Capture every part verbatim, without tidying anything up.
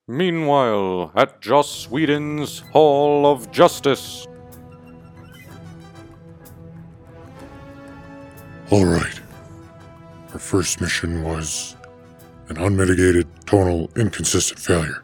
Meanwhile, at Joss Whedon's Hall of Justice. Alright. Our first mission was an unmitigated, tonal, inconsistent failure.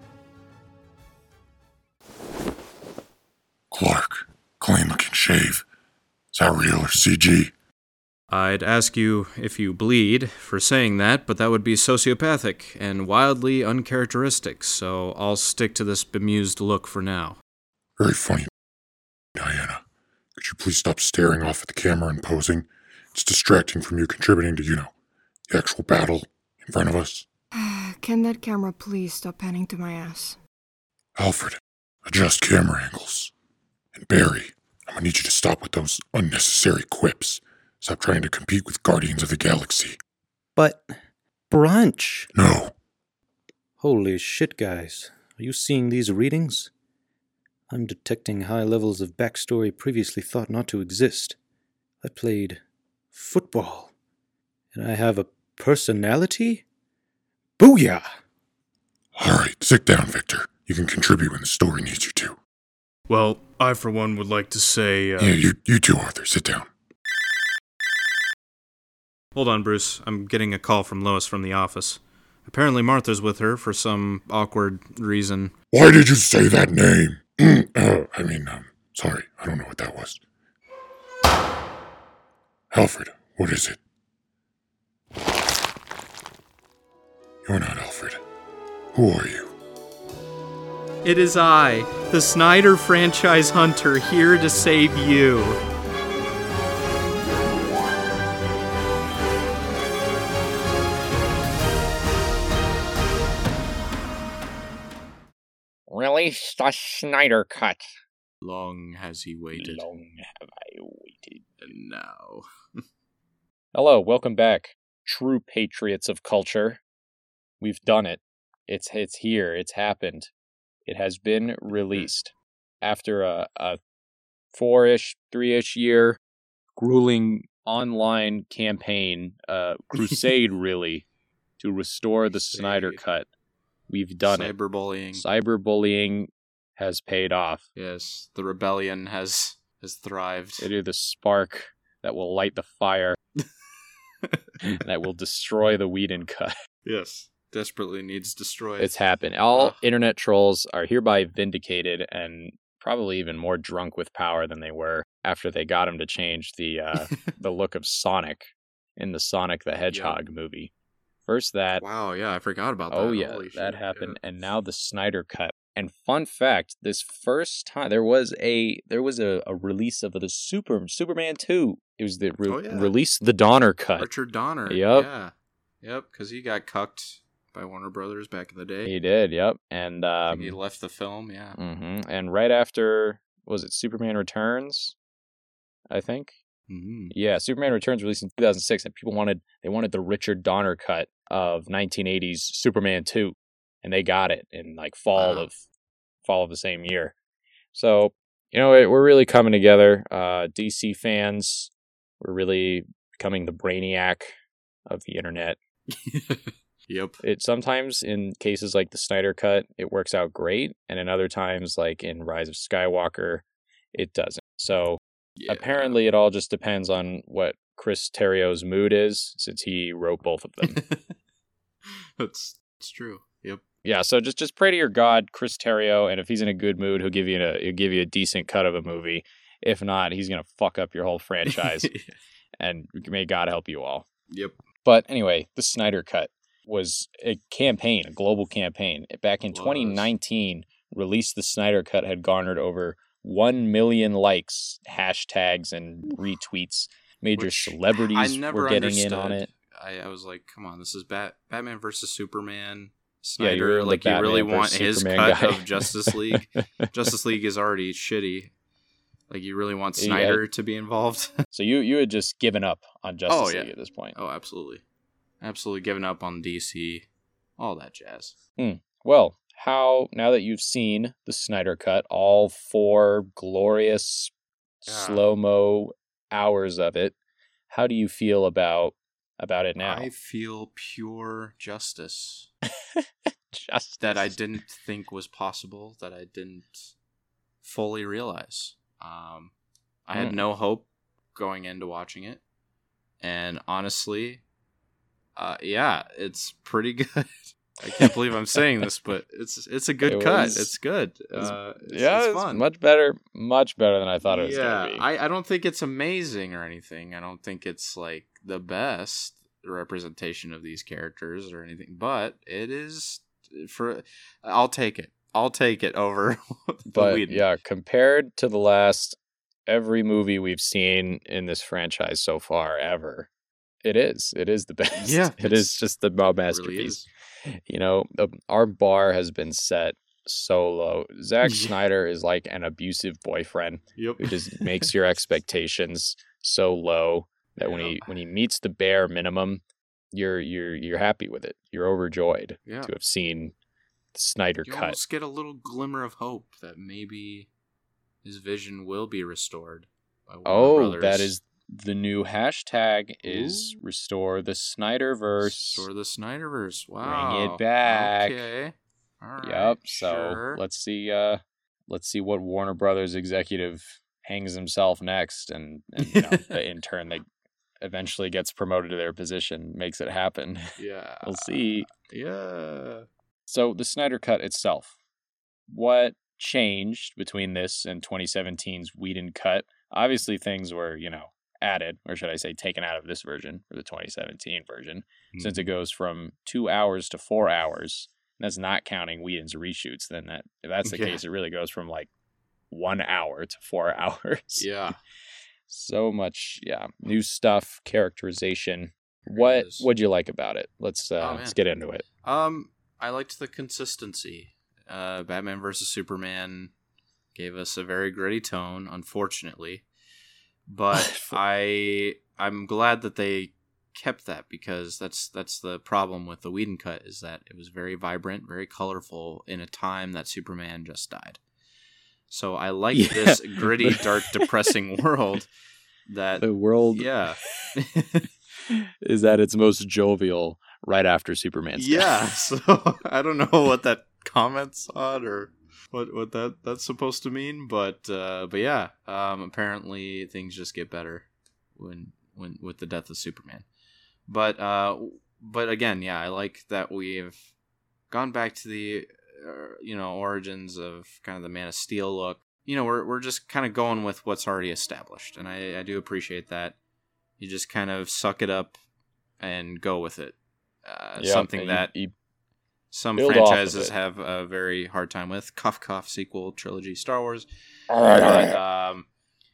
Clark, clean-looking shave. Is that real or C G? I'd ask you if you bleed for saying that, but that would be sociopathic and wildly uncharacteristic, so I'll stick to this bemused look for now. Very funny, Diana. Could you please stop staring off at the camera and posing? It's distracting from you contributing to, you know, the actual battle in front of us. Can that camera please stop panning to my ass? Alfred, adjust camera angles. And Barry, I'm gonna need you to stop with those unnecessary quips. Stop trying to compete with Guardians of the Galaxy. But brunch. No. Holy shit, guys. Are you seeing these readings? I'm detecting high levels of backstory previously thought not to exist. I played football. And I have a personality? Booyah! Alright, sit down, Victor. You can contribute when the story needs you to. Well, I for one would like to say... Uh... Yeah, you, you too, Arthur. Sit down. Hold on, Bruce. I'm getting a call from Lois from the office. Apparently Martha's with her for some awkward reason. Why did you say that name? uh, I mean, um, sorry. I don't know what that was. Alfred, what is it? You're not Alfred. Who are you? It is I, the Snyder franchise hunter, here to save you. Release the Snyder Cut. Long has he waited. Long have I waited. And now. Hello, welcome back, true patriots of culture. We've done it. It's it's here. It's happened. It has been released after a, a four-ish, three-ish year grueling online campaign, uh, crusade really, to restore the Snyder Cut. We've done Cyberbullying. it. Cyberbullying has paid off. Yes, the rebellion has has thrived. It is the spark that will light the fire that will destroy the Whedon Cut. Yes, desperately needs destroyed. It's happened. All Ugh. internet trolls are hereby vindicated and probably even more drunk with power than they were after they got him to change the uh, the look of Sonic in the Sonic the Hedgehog yeah. movie. First that. Wow, yeah, I forgot about that. Oh, yeah, Holy that shit, happened. Yeah. And now the Snyder Cut. And fun fact, this first time there was a there was a, a release of the Super Superman two. It was the re- oh, yeah. release the Donner Cut. Richard Donner. Yep. Yeah. Yep, because he got cucked by Warner Brothers back in the day. He did, yep. And um, he left the film, yeah. Mm-hmm. And right after, was it Superman Returns? I think. Mm-hmm. Yeah, Superman Returns released in two thousand six, and people wanted they wanted the Richard Donner cut of nineteen eighties Superman two, and they got it in like fall wow. of fall of the same year. So you know we're really coming together. Uh, D C fans, we're really becoming the brainiac of the internet. Yep. It sometimes in cases like the Snyder Cut, it works out great, and in other times, like in Rise of Skywalker, it doesn't. So yeah. Apparently, it all just depends on what Chris Terrio's mood is, since he wrote both of them. That's, that's true. Yep. Yeah. So just just pray to your God, Chris Terrio, and if he's in a good mood, he'll give you a he'll give you a decent cut of a movie. If not, he's gonna fuck up your whole franchise. And may God help you all. Yep. But anyway, the Snyder Cut was a campaign, a global campain. Back in twenty nineteen, Release the Snyder Cut had garnered over one million likes, hashtags, and retweets. Major Which celebrities were getting understood. in on it. I, I was like, come on, this is Bat- Batman versus Superman. Snyder, yeah, you really like you really want his Superman cut guy. of Justice League. Justice League is already shitty. Like you really want Snyder yeah. to be involved. So you you had just given up on Justice oh, yeah. League at this point. Oh, absolutely. Absolutely given up on D C. All that jazz. Hmm. Well, how, now that you've seen the Snyder Cut, all four glorious yeah. slow-mo hours of it, how do you feel about about it now? I feel pure justice. Justice. that I didn't think was possible, that I didn't fully realize. Um, I had Hmm. no hope going into watching it, and honestly, uh, yeah, it's pretty good. I can't believe I'm saying this, but it's it's a good It cut. was- It's good. was- uh, it's, yeah, it's it's fun. much better, much better than I thought it was yeah, gonna be. I, I don't think it's amazing or anything. I don't think it's like the best representation of these characters or anything, but it is for. I'll take it. I'll take it over. the But Whedon. yeah, compared to the last every movie we've seen in this franchise so far ever, it is. It is the best. Yeah, it it's- is just the It really masterpiece. is. You know, the, our bar has been set so low. Zack Yeah. Snyder is like an abusive boyfriend Yep. who just makes your expectations so low that when he Yeah. when he meets the bare minimum, you're you're you're happy with it. You're overjoyed Yeah. to have seen the Snyder You cut. almost get a little glimmer of hope that maybe his vision will be restored. By Warner Oh, Brothers. that is the new hashtag is Ooh. restore the Snyderverse. Restore the Snyderverse. Wow. it back. Okay. All right. Yep. So sure. let's see. Uh, let's see what Warner Brothers executive hangs himself next, and, and you know, the intern that eventually gets promoted to their position makes it happen. Yeah. We'll see. Yeah. So the Snyder Cut itself, what changed between this and twenty seventeen's Whedon Cut? Obviously, things were, you know, added, or should I say, taken out of this version for the twenty seventeen version, since it goes from two hours to four hours. And that's not counting Whedon's reshoots. Then that, if that's the Yeah. case, it really goes from like one hour to four hours. Yeah. So much, yeah, new stuff, characterization. There What it is. what'd you like about it? Let's uh, Oh, man. let's get into it. Um, I liked the consistency. Uh, Batman versus Superman gave us a very gritty tone, unfortunately, but I I'm glad that they kept that, because that's that's the problem with the Whedon Cut, is that it was very vibrant, very colorful in a time that Superman just died. So I like Yeah. this gritty, dark, depressing world. That The world yeah. is at its most jovial right after Superman's death. Yeah, so I don't know what that comments on or what what that that's supposed to mean, but uh, but yeah, um, apparently things just get better when when with the death of Superman. But uh, but again, yeah, I like that we've gone back to the uh, you know origins of kind of the Man of Steel look. You know, we're we're just kind of going with what's already established, and I I do appreciate that. You just kind of suck it up and go with it. Uh, Yep, something and you- that you some build off of franchises it. have a very hard time with. Cough cough sequel trilogy Star Wars. But, um,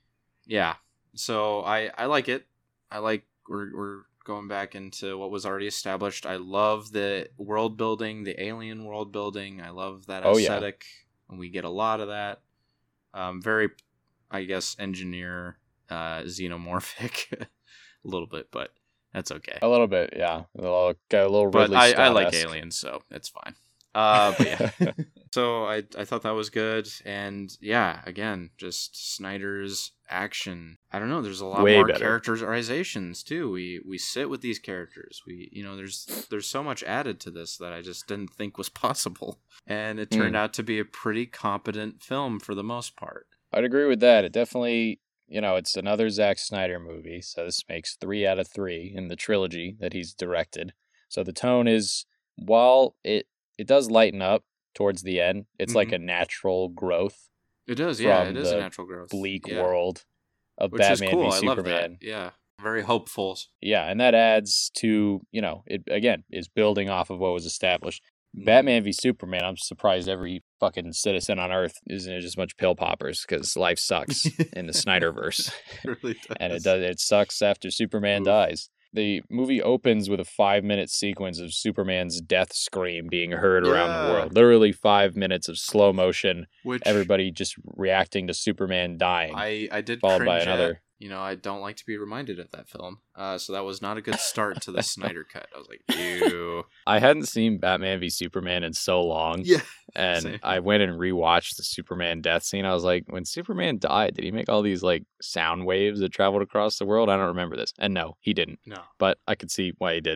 yeah. So I I like it. I like we're we're going back into what was already established. I love the world building, the alien world building. I love that Oh, yeah. aesthetic, and we get a lot of that. Um, very, I guess, engineer uh, xenomorphic a little bit, but that's okay. a little bit, yeah. A little, got a little But Ridley I, I like Scott-esque. aliens, so it's fine. Uh, but yeah. So I I thought that was good, and yeah, again, just Snyder's action. I don't know. There's a lot Way more better. characterizations too. We we sit with these characters. We you know there's there's so much added to this that I just didn't think was possible, and it turned Mm. out to be a pretty competent film for the most part. I'd agree with that. It definitely, you know, it's another Zack Snyder movie, so this makes three out of three in the trilogy that he's directed. So the tone is, while it it does lighten up towards the end, it's like Mhm. a natural growth, It does, yeah. From It is a the natural growth. bleak yeah. world of Which is Batman cool. v I love Superman. that. Yeah, very hopeful. Yeah, and that adds to, you know, it again is building off of what was established. Mm-hmm. Batman v Superman, I'm surprised every fucking citizen on Earth isn't just a bunch of pill poppers, because life sucks in the Snyderverse. It really does. And it does it sucks after Superman Oof. dies. The movie opens with a five minute sequence of Superman's death scream being heard around the Yeah. world. Literally five minutes of slow motion, Which everybody just reacting to Superman dying. I, I did followed by cringe another- at. You know, I don't like to be reminded of that film. Uh, so that was not a good start to the Snyder cut. I was like, ew. I hadn't seen Batman v Superman in so long. Yeah. And Same. I went and rewatched the Superman death scene. I was like, when Superman died, did he make all these like sound waves that traveled across the world? I don't remember this. And no, he didn't. No. But I could see why he did.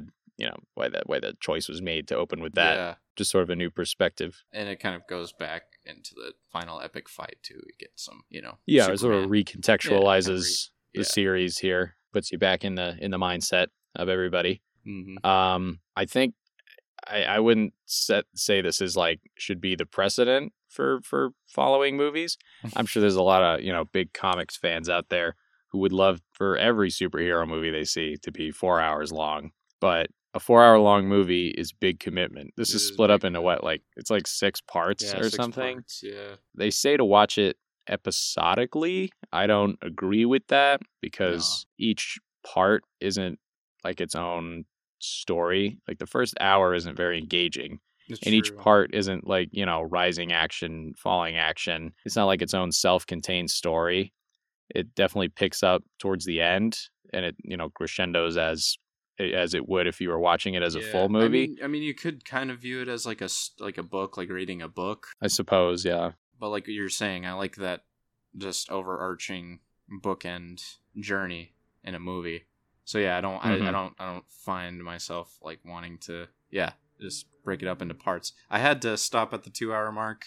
you know, why that why the choice was made to open with that. Yeah. Just sort of a new perspective. And it kind of goes back into the final epic fight too. You get some, you know, Yeah, it sort of Superman. recontextualizes Yeah, re- the yeah. series here, puts you back in the in the mindset of everybody. Mhm. Um, I think I, I wouldn't set, say this is like should be the precedent for for following movies. I'm sure there's a lot of, you know, big comics fans out there who would love for every superhero movie they see to be four hours long, but a four hour long movie is big commitment. This It is is split up big into what, like it's like six parts Yeah, or six something. parts, yeah. They say to watch it episodically. I don't agree with that because each part isn't like its own story. Like the first hour isn't very engaging. It's And each true. part isn't like, you know, rising action, falling action. It's not like its own self-contained story. It definitely picks up towards the end, and it, you know, crescendos as as it would if you were watching it as a Yeah, full movie. I mean, I mean, you could kind of view it as like a s- like a book, like reading a book. I suppose, yeah. But like you're saying, I like that just overarching bookend journey in a movie. So yeah, I don't, I, I Mhm. don't, I don't find myself like wanting to, yeah, just break it up into parts. I had to stop at the two hour mark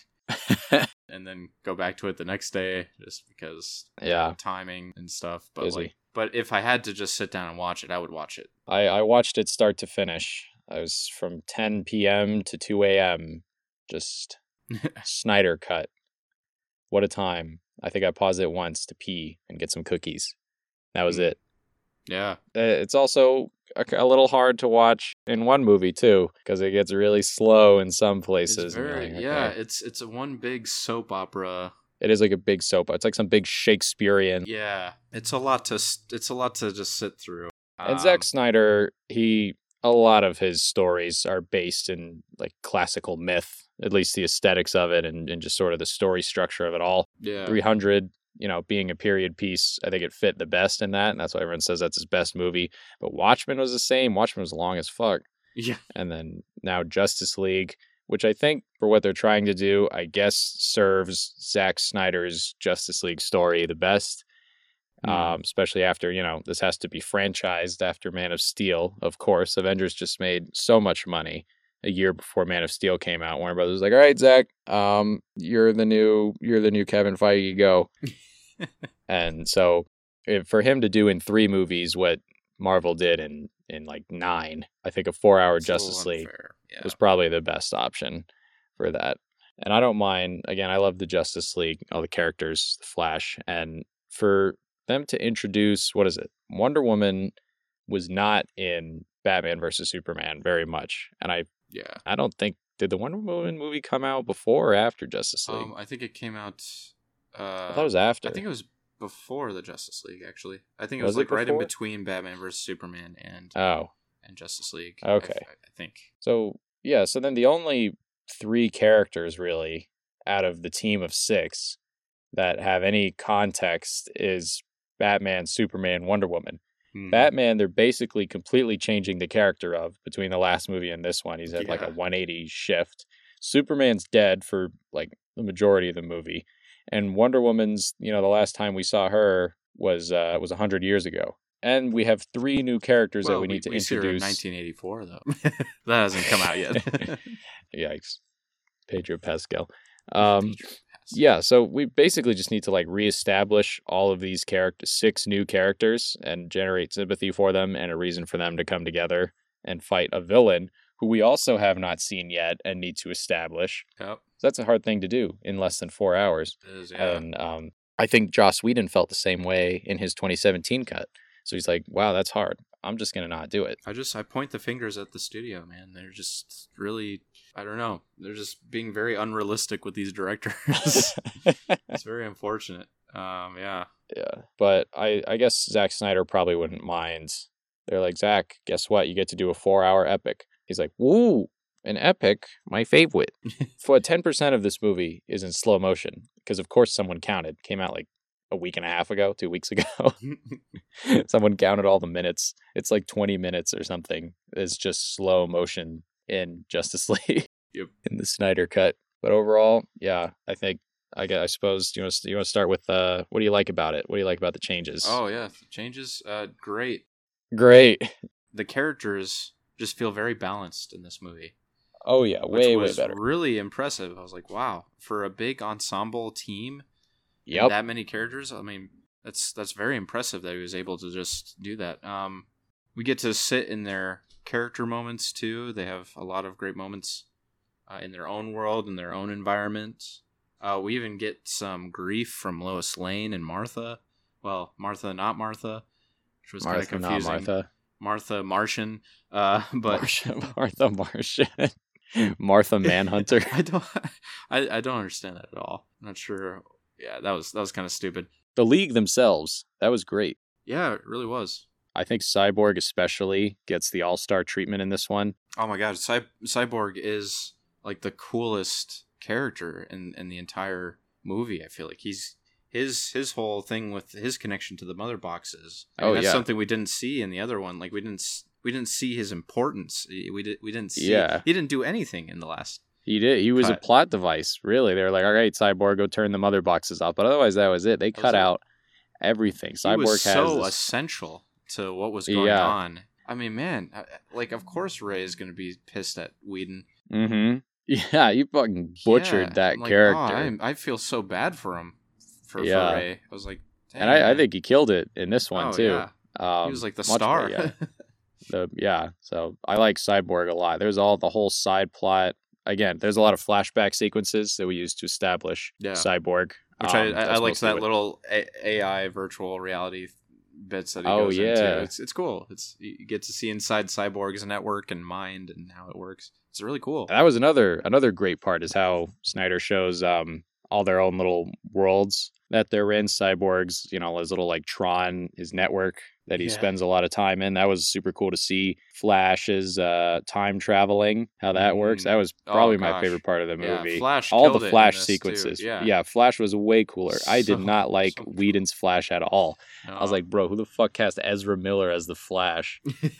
and then go back to it the next day just because Yeah. timing and stuff. But Busy. like, but if I had to just sit down and watch it, I would watch it. I, I watched it start to finish. I was from ten p.m. to two a.m. just Snyder cut. What a time. I think I paused it once to pee and get some cookies. That was Mm. it. Yeah. Uh, It's also a, a little hard to watch in one movie too, because it gets really slow in some places. It's and you're very like, yeah. okay. It's it's a one big soap opera. It is like a big soap. It's like some big Shakespearean. Yeah, it's a lot to s- it's a lot to just sit through. And Um, Zack Snyder, he a lot of his stories are based in like classical myth, at least the aesthetics of it, and, and just sort of the story structure of it all. yeah, three hundred, you know, being a period piece, I think it fit the best in that, and that's why everyone says that's his best movie. But Watchmen was the same. Watchmen was long as fuck. yeah, And then now Justice League, which I think for what they're trying to do, I guess serves Zack Snyder's Justice League story the best. Mm. Um, especially after, you know, this has to be franchised after Man of Steel, of course. Avengers just made so much money a year before Man of Steel came out. Warner Brothers was like, all right, Zach, um, you're the new you're the new Kevin Feige, go. And so if, for him to do in three movies what Marvel did in, in like nine, I think a four hour It's a little Justice League unfair, Yeah. was probably the best option for that. And I don't mind, again, I love the Justice League, all the characters, the Flash, and for them to introduce, what is it? Wonder Woman was not in Batman versus Superman very much. And I yeah. I don't think, did the Wonder Woman movie come out before or after Justice League? Um, I think it came out. Uh, I thought it was after. I think it was before the Justice League. Actually, I think it Was was, it like right in before? between Batman versus Superman and Oh, and Justice League. Okay. I, I think. so yeah, so then the only three characters really out of the team of six that have any context is Batman, Superman, Wonder Woman. Hmm. Batman, they're basically completely changing the character of between the last movie and this one. He's had like a Yeah. one eighty shift. Superman's dead for like the majority of the movie, and Wonder Woman's, you know, the last time we saw her was uh, was a hundred years ago. And we have three new characters Well, that we need to we see her in introduce. nineteen eighty-four though. That hasn't come out yet. Yikes, Pedro Pascal. Um, Yeah, so we basically just need to like reestablish all of these characters, six new characters, and generate sympathy for them and a reason for them to come together and fight a villain who we also have not seen yet and need to establish. Yep. So that's a hard thing to do in less than four hours. It is, yeah. And um, I think Joss Whedon felt the same way in his twenty seventeen cut. So he's like, wow, that's hard. I'm just going to not do it. I just I point the fingers at the studio, man. They're just really I don't know. They're just being very unrealistic with these directors. It's very unfortunate. Um, yeah. Yeah, but I, I guess Zack Snyder probably wouldn't mind. They're like, Zack, guess what? You get to do a four-hour epic. He's like, woo, an epic, my favorite. For ten percent of this movie is in slow motion because, of course, someone counted. Came out like a week and a half ago, two weeks ago. Someone counted all the minutes. It's like twenty minutes or something. It's just slow motion in Justice League. Yep. In the Snyder cut. But overall, yeah, I think. I guess, I suppose you want to, you want to start with uh, what do you like about it? What do you like about the changes? Oh yeah, the changes. Uh, great. Great. The characters just feel very balanced in this movie. Oh yeah, way which was way better. Really impressive. I was like, wow, for a big ensemble team, Yep. and that many characters. I mean, that's that's very impressive that he was able to just do that. Um, we get to sit in their character moments too. They have a lot of great moments uh, in their own world, in their own environment. Uh, we even get some grief from Lois Lane and Martha. Well, Martha, not Martha, which was kind of Martha, not confusing. Martha. Martha Martian, uh, but Marcia, Martha Martian. Martha Manhunter. I don't, I, I don't understand that at all. I'm not sure. Yeah, that was that was kind of stupid. The League themselves, that was great. Yeah, it really was. I think Cyborg especially gets the all-star treatment in this one. Oh my god, Cy- Cyborg is like the coolest character in, in the entire movie. I feel like he's his his whole thing with his connection to the mother boxes. I mean, Oh, that's yeah. something we didn't see in the other one. Like we didn't s- we didn't see his importance. We did we didn't see. Yeah. He didn't do anything in the last. He did. He was Cut. a plot device, really. They were like, all right, Cyborg, go turn the mother boxes off. But otherwise, that was it. They That cut was it. out everything. He Cyborg was has so this... essential to what was going Yeah. on. I mean, man, I- like of course Ray is going to be pissed at Whedon. Mm-hmm. Yeah, you fucking butchered Yeah, that I'm like, character. Oh, I'm- I feel so bad for him. For, Yeah. for Ray, I was like, and I, I dang. think he killed it in this one, Oh, too. yeah. Um, He was like the much star. better, yeah. the yeah so I like Cyborg a lot. There's all the whole side plot. Again, there's a lot of flashback sequences that we use to establish Yeah. Cyborg, Which Um, I, I, I that's liked mostly that what- little A- AI virtual reality bits that he Oh, goes yeah. into. It's it's cool. It's you get to see inside Cyborg's network and mind and how it works. It's really cool. that was another another great part is how Snyder shows um all their own little worlds that they're in. Cyborg's, you know, his little like Tron, his network that he Yeah. spends a lot of time in. That was super cool to see. Flash's uh time traveling, how that works. Mm. That was Oh, probably my gosh. favorite part of the Yeah, movie. Flash all killed the it in Flash this, too. sequences. Yeah. Flash was way cooler. I did So- not like so cool. Whedon's Flash at all. I was No. like, bro, who the fuck cast Ezra Miller as the Flash?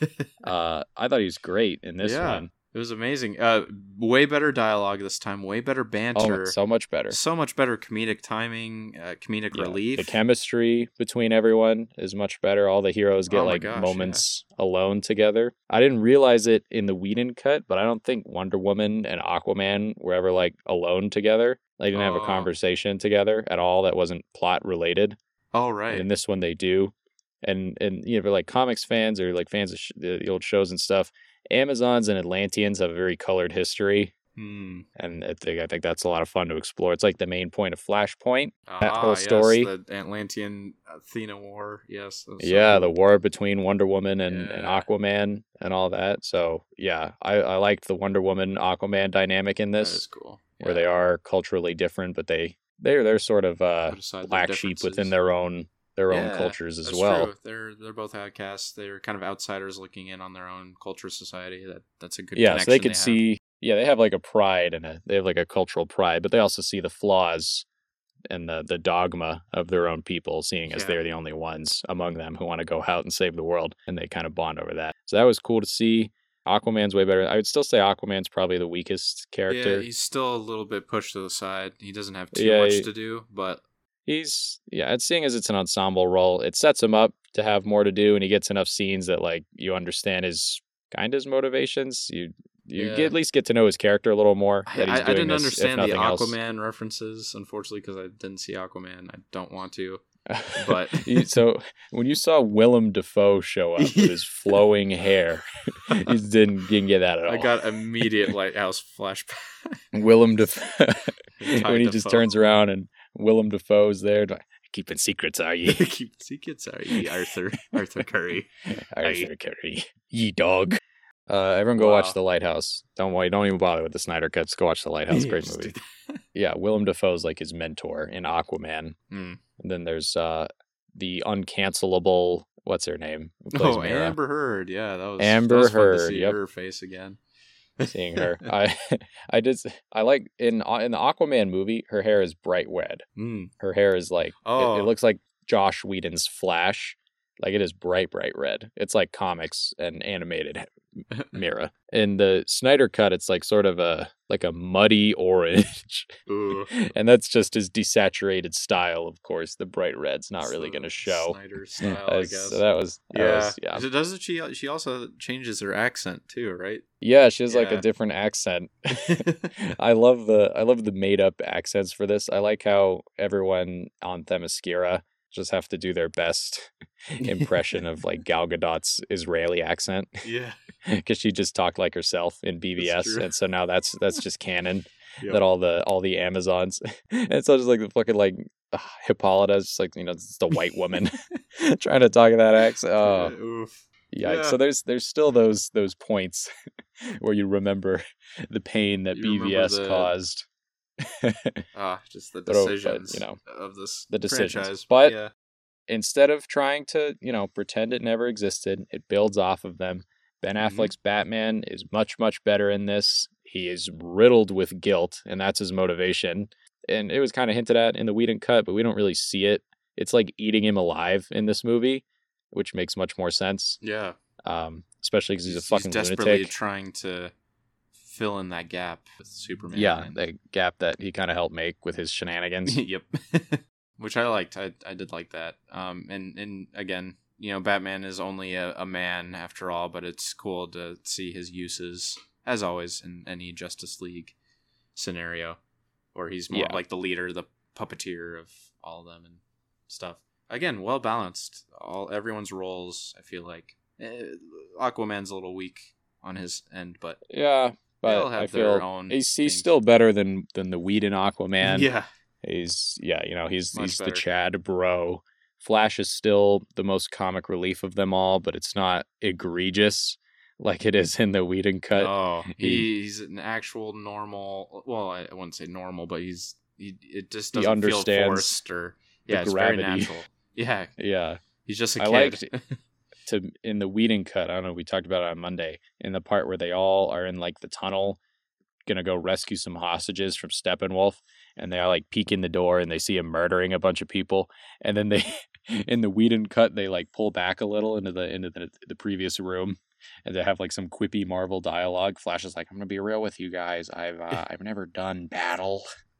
Uh, I thought he was great in this Yeah. one. It was amazing. Uh, way better dialogue this time. Way better banter. Oh, so much better. So much better comedic timing. Uh, comedic Yeah, relief. The chemistry between everyone is much better. All the heroes get Oh my like gosh, moments alone together. I didn't realize it in the Whedon cut, but I don't think Wonder Woman and Aquaman were ever like alone together. They didn't have Oh. a conversation together at all that wasn't plot related. Oh And right. in this one, they do. And and you know, for like comics fans or like fans of sh- the, the old shows and stuff, Amazons and Atlanteans have a very colored history. Hmm. And I think I think that's a lot of fun to explore. It's like the main point of Flashpoint. That Ah, whole yes, story. the Atlantean Athena War. Yes. that was so Yeah, cool. the war between Wonder Woman and, and Yeah. Aquaman and all that. So yeah, I, I liked the Wonder Woman Aquaman dynamic in That this, is cool. where Yeah. they are culturally different, but they they're they're sort of uh, Put aside their black sheep within differences. their own their own Yeah, cultures as That's well. true. They're they're both outcasts. They're kind of outsiders looking in on their own culture society. That that's a good Yeah, so they connection could have. see. Yeah, they have like a pride and a they have like a cultural pride, but they also see the flaws and the the dogma of their own people, seeing as Yeah. they're the only ones among them who want to go out and save the world, and they kind of bond over that. So that was cool to see. Aquaman's way better. I would still say Aquaman's probably the weakest character. Yeah, he's still a little bit pushed to the side. He doesn't have too Yeah, much he- to do, but He's yeah, and seeing as it's an ensemble role, it sets him up to have more to do, and he gets enough scenes that like you understand his kind of his motivations. You you Yeah. get, at least get to know his character a little more. I, That he's I, I doing didn't this, if understand the nothing else. Aquaman references, unfortunately, because I didn't see Aquaman. I don't want to. But- You- so when you saw Willem Dafoe show up with his flowing hair, you just didn't, didn't get that at all. I got immediate Lighthouse flashback. Willem Dafoe Ty when he just Dafoe. turns around and Willem Dafoe's there. like, Keeping secrets, are you? Keep secrets, are you, Arthur? Arthur Curry. Arthur Curry, ye dog. Uh, everyone go Wow. watch The Lighthouse. Don't worry, don't even bother with the Snyder cuts. Go watch The Lighthouse. Great Just movie. do that. Yeah, Willem Dafoe's like his mentor in Aquaman. Mm. And then there's uh, the uncancelable. What's her name? Who plays Oh, Mera? Amber Heard. Yeah, that was Amber that was fun Heard, To see yep. her face again. Seeing her, I, I did. I like in in the Aquaman movie. Her hair is bright red. Mm. Her hair is like it- Oh. it, looks like Josh Whedon's Flash. Like it is bright, bright red. It's like comics and animated Mira. In the Snyder cut, it's like sort of a like a muddy orange. Ooh. And that's just his desaturated style, of course. The bright red's not really going to show. Snyder style, Uh, I guess. So that was, that yeah. was- yeah. So doesn't she? She also changes her accent too, right? Yeah, she has like a Yeah. different accent. I love the I love the made up accents for this. I like how everyone on Themyscira just have to do their best impression of like Gal Gadot's Israeli accent Yeah. because she just talked like herself in B V S, That's true. and so now that's that's just canon. Yep. That all the all the Amazons, and so just like the fucking like uh, Hippolyta is just like, you know, it's the white woman trying to talk in that accent. Oh, Yeah, oof. yikes! Yeah. So there's there's still those those points where you remember the pain that You B V S remember the- caused. Ah, just the But, oh, but, decisions, you know, of this the decisions. franchise. But- yeah, Instead of trying to, you know, pretend it never existed, it builds off of them. Ben Mhm. Affleck's Batman is much, much better in this. He is riddled with guilt, and that's his motivation. And it was kind of hinted at in the Whedon cut, but we don't really see it. It's like eating him alive in this movie, which makes much more sense, yeah. um, especially because he's, a fucking desperately lunatic. trying to fill in that gap with Superman. Yeah, and- the gap that he kind of helped make with his shenanigans. yep. Which I liked. I I did like that. Um, and and again, you know, Batman is only a, a man after all, but it's cool to see his uses as always in any Justice League scenario, where he's more Yeah. like the leader, the puppeteer of all of them and stuff. Again, well balanced. All everyone's roles. I feel like eh, Aquaman's a little weak on his end, but Yeah, they'll but have I their feel own he's, he's things. still better than than the Whedon Aquaman. yeah. He's yeah, you know, he's Much he's the better. Chad bro. Flash is still the most comic relief of them all, but it's not egregious like it is in the Whedon cut. Oh, He- he's an actual normal. Well, I wouldn't say normal, but he's he. It just He doesn't feel understands forced or the yeah, it's very gravity. natural. Yeah, Yeah. he's just a I kid. liked- To in the Whedon cut, I don't know, we talked about it on Monday, in the part where they all are in like the tunnel gonna go rescue some hostages from Steppenwolf, and they are like peek in the door and they see him murdering a bunch of people, and then they in the Whedon cut they like pull back a little into the into the, the previous room, and they have like some quippy Marvel dialogue. Flash is like, I'm gonna be real with you guys, I've uh, I've never done battle.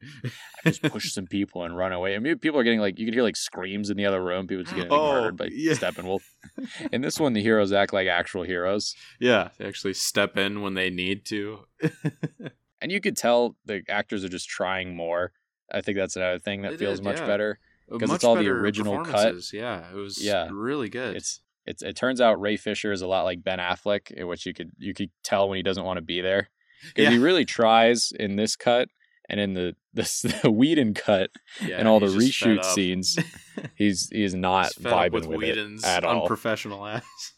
I just push some people and run away. I mean, people are getting like, you could hear like screams in the other room. People just getting like, Oh, murdered by yeah. Steppenwolf. In this one, the heroes act like actual heroes. Yeah, they actually step in when they need to. And you could tell the actors are just trying more. I think that's another thing that They feels did, much yeah. better. Because Much it's all the better original cut. performances, Yeah, it was Yeah. really good. It's it's it turns out Ray Fisher is a lot like Ben Affleck, in which you could you could tell when he doesn't want to be there. Because yeah. he really tries in this cut, and in the the, the Whedon cut yeah, and all the he's just fed reshoot up. scenes, he's he's not He's fed up vibing with with, Whedon's it at all. unprofessional ass.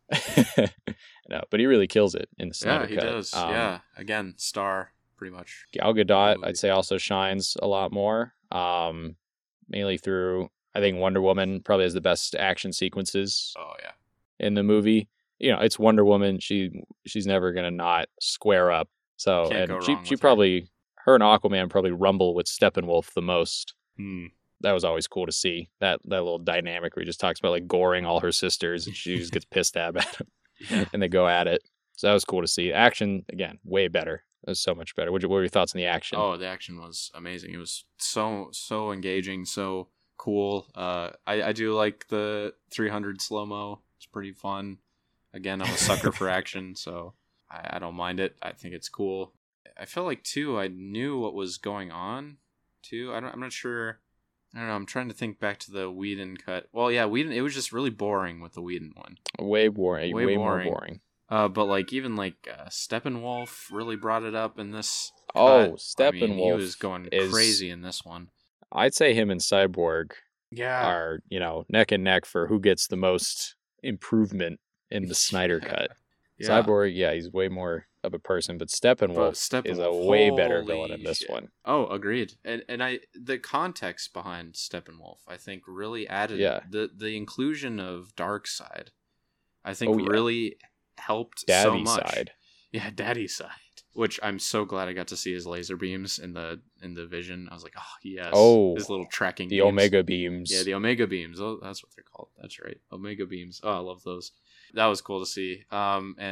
No, but he really kills it in the Snyder yeah, he cut. does. Um, yeah, again, star pretty much. Gal Gadot, movie. I'd say, also shines a lot more, um, mainly through, I think Wonder Woman probably has the best action sequences Oh yeah. in the movie. You know, it's Wonder Woman. She she's never gonna not square up. So Can't go and she wrong she with her. probably her and Aquaman probably rumble with Steppenwolf the most. Hmm. That was always cool to see that that little dynamic where he just talks about like goring all her sisters and she just gets pissed at him Yeah. and they go at it. So that was cool to see. Action again, way better. It was so much better. What, what were your thoughts on the action? Oh, the action was amazing. It was so so engaging, so cool. Uh, I I do like the three hundred slow mo. It's pretty fun. Again, I'm a sucker for action, so I, I don't mind it. I think it's cool. I felt like too. I knew what was going on. Too. I don't. I'm not sure. I don't know. I'm trying to think back to the Whedon cut. Well, yeah, Whedon. It was just really boring with the Whedon one. Way boring. Way Way, boring. more boring. Uh, but like even like uh, Steppenwolf really brought it up in this. Oh, cut. I mean, he Steppenwolf was going is- crazy in this one. I'd say him and Cyborg Yeah. are, you know, neck and neck for who gets the most improvement in the Snyder cut. Yeah. Cyborg, yeah, he's way more of a person, but Steppenwolf, But is a Steppenwolf, way better holy villain in this shit. one. Oh, agreed. And and I the context behind Steppenwolf, I think, really added Yeah. the the inclusion of Darkseid. I think Oh, yeah. really helped so Daddy much. side. Yeah, Daddy side. Which I'm so glad I got to see his laser beams in the in the vision. I was like, oh yes. Oh, his little tracking The beams. Omega beams. Yeah, the Omega beams. Oh, that's what they're called. That's right. Omega beams. Oh, I love those. That was cool to see. Um, and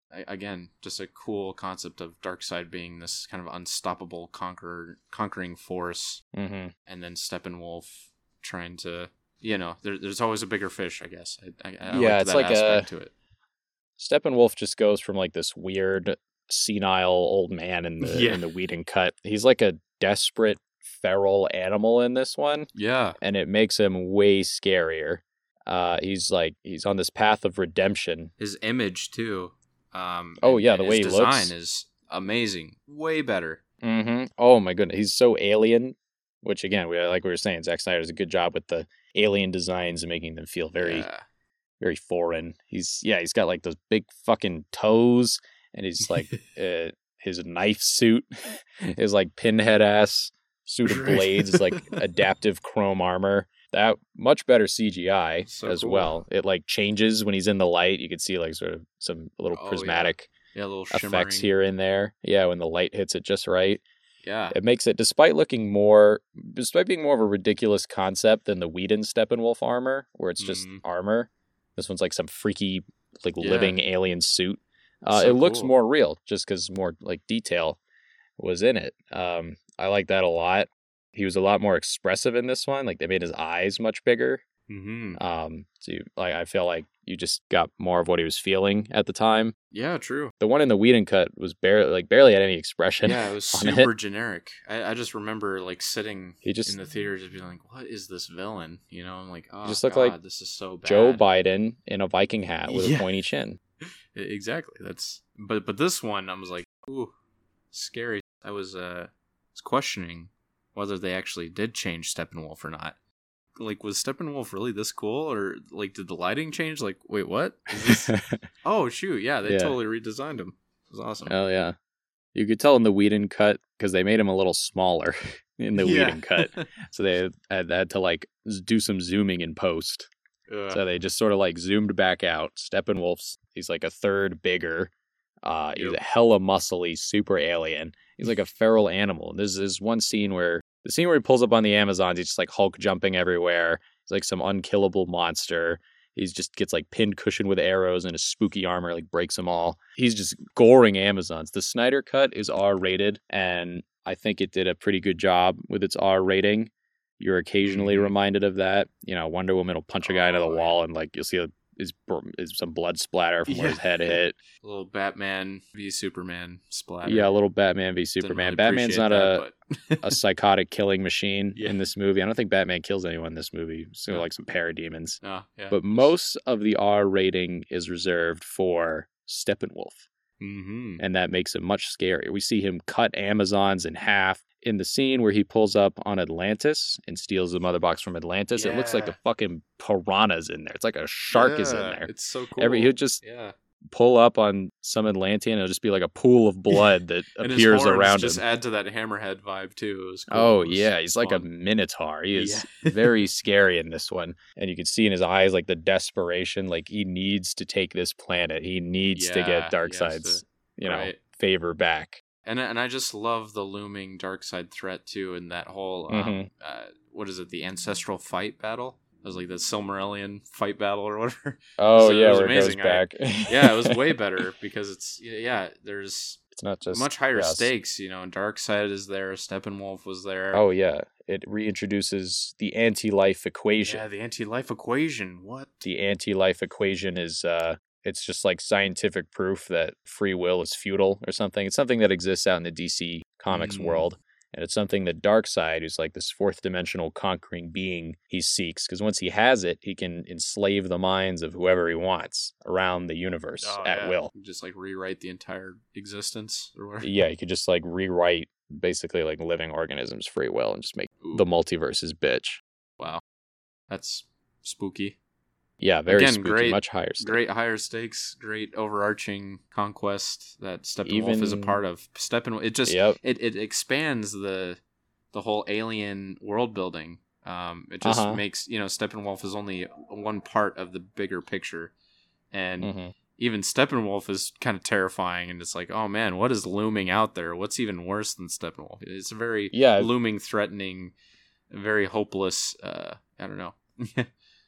I, again, just a cool concept of Darkseid being this kind of unstoppable conqueror, conquering force, Mm-hmm. and then Steppenwolf trying to, you know, there, there's always a bigger fish, I guess. I, I, I Yeah, liked it's that like aspect a- to it. Steppenwolf just goes from like this weird senile old man in the Yeah. in the Whedon cut. He's like a desperate feral animal in this one, Yeah. and it makes him way scarier. Uh, he's like he's on this path of redemption. His image, too. Um, Oh, and- yeah, and the his way he design looks. is amazing. Way better. Mm-hmm. Oh my goodness, he's so alien. Which again, we like we were saying, Zack Snyder does a good job with the alien designs and making them feel very, Yeah. very foreign. He's yeah, he's got like those big fucking toes, and he's like uh, his knife suit is like pinhead ass suit of Right. blades, is like adaptive chrome armor. That much better C G I So as cool. well. It like changes when he's in the light. You can see like sort of some little Oh, yeah. prismatic Yeah, a little effects shimmering. here and there. Yeah, when the light hits it just right. Yeah. It makes it, despite looking more, despite being more of a ridiculous concept than the Whedon Steppenwolf armor, where it's just Mhm. armor. This one's like some freaky, like Yeah. living alien suit. Uh, So it looks cool. more real just because more like detail was in it. Um, I like that a lot. He was a lot more expressive in this one. Like they made his eyes much bigger. Mm-hmm. Um, so you, like I feel like you just got more of what he was feeling at the time. Yeah, true. The one in the Whedon cut was barely like barely had any expression. Yeah, it was on super it. generic. I, I just remember like sitting He just- in the theater just being like, "What is this villain?" You know, I'm like, "Oh, just looked God, like this is so bad." Joe Biden in a Viking hat with Yeah. a pointy chin. E- Exactly. That's but but this one, I was like, "Ooh, scary." I was uh was questioning whether they actually did change Steppenwolf or not. Like, was Steppenwolf really this cool, or like did the lighting change? Like, wait, what? Is this... Oh shoot, yeah, they Yeah. totally redesigned him. It was awesome. Oh yeah, you could tell in the Whedon cut because they made him a little smaller in the Yeah. Whedon cut, so they had, had to like z- do some zooming in post. Ugh. So they just sort of like zoomed back out. Steppenwolf's he's like a third bigger. Uh, he's Yep. a hella muscly super alien. He's like a feral animal. And there's this one scene where the scene where he pulls up on the Amazons, he's just like Hulk jumping everywhere. He's like some unkillable monster. He's just gets like pinned cushion with arrows and his spooky armor like breaks them all. He's just goring Amazons. The Snyder cut is R rated, and I think it did a pretty good job with its R rating. You're occasionally Mhm. reminded of that. You know, Wonder Woman will punch a guy into the Oh, yeah. wall, and like you'll see a, is, is some blood splatter from where his Yeah. head hit. A little Batman v Superman splatter. Yeah, a little Batman v Didn't Superman. really Batman's appreciate not a, that, but- a psychotic killing machine Yeah. in this movie. I don't think Batman kills anyone in this movie. So No. like some parademons. No, yeah. But most of the R rating is reserved for Steppenwolf, Mm-hmm. and that makes him much scarier. We see him cut Amazons in half in the scene where he pulls up on Atlantis and steals the mother box from Atlantis. It looks like Yeah. the fucking piranhas in there. It's like a shark is in Yeah, there. It's so cool. Every he'll just yeah. pull up on some Atlantean, and it'll just be like a pool of blood that And his appears horns around just him. add to that hammerhead vibe too. It was cool. Oh It was yeah, he's like a fun. minotaur. He is Yeah. very scary in this one, and you can see in his eyes like the desperation. Like he needs to take this planet. He needs to Yeah, get he has Darkseid's, to- you know, right. favor back. And and I just love the looming Darkseid threat too, and that whole um, Mhm. uh, what is it? The ancestral fight battle. It was like the Silmarillion fight battle or whatever. Oh So it yeah, was where it goes amazing. I- back. Yeah, it was way better because it's yeah. There's It's not just much higher yes. stakes. You know, and Darkseid is there. Steppenwolf was there. Oh yeah, it reintroduces the anti-life equation. yeah, the anti-life equation. What? The anti-life equation is uh it's just like scientific proof that free will is futile or something. It's something that exists out in the D C Comics Mm. world. And it's something that Darkseid, who's like this fourth dimensional conquering being, he seeks. Because once he has it, he can enslave the minds of whoever he wants around the universe Oh, at yeah. will. Just like rewrite the entire existence or whatever. Yeah, he could just like rewrite basically like living organisms' free will and just make Ooh, the multiverse his bitch. wow, that's spooky. Yeah, very Again, spooky, great- much higher stakes. Great higher stakes, great overarching conquest that Steppenwolf is a Even- part of. Steppenwolf, it just Yep. it, it expands the the whole alien world building. Um, it just Uh-huh. makes you know Steppenwolf is only one part of the bigger picture, and Mhm. even Steppenwolf is kind of terrifying. And it's like, oh man, what is looming out there? What's even worse than Steppenwolf? It's a very Yeah. looming, threatening, very hopeless. Uh, I don't know.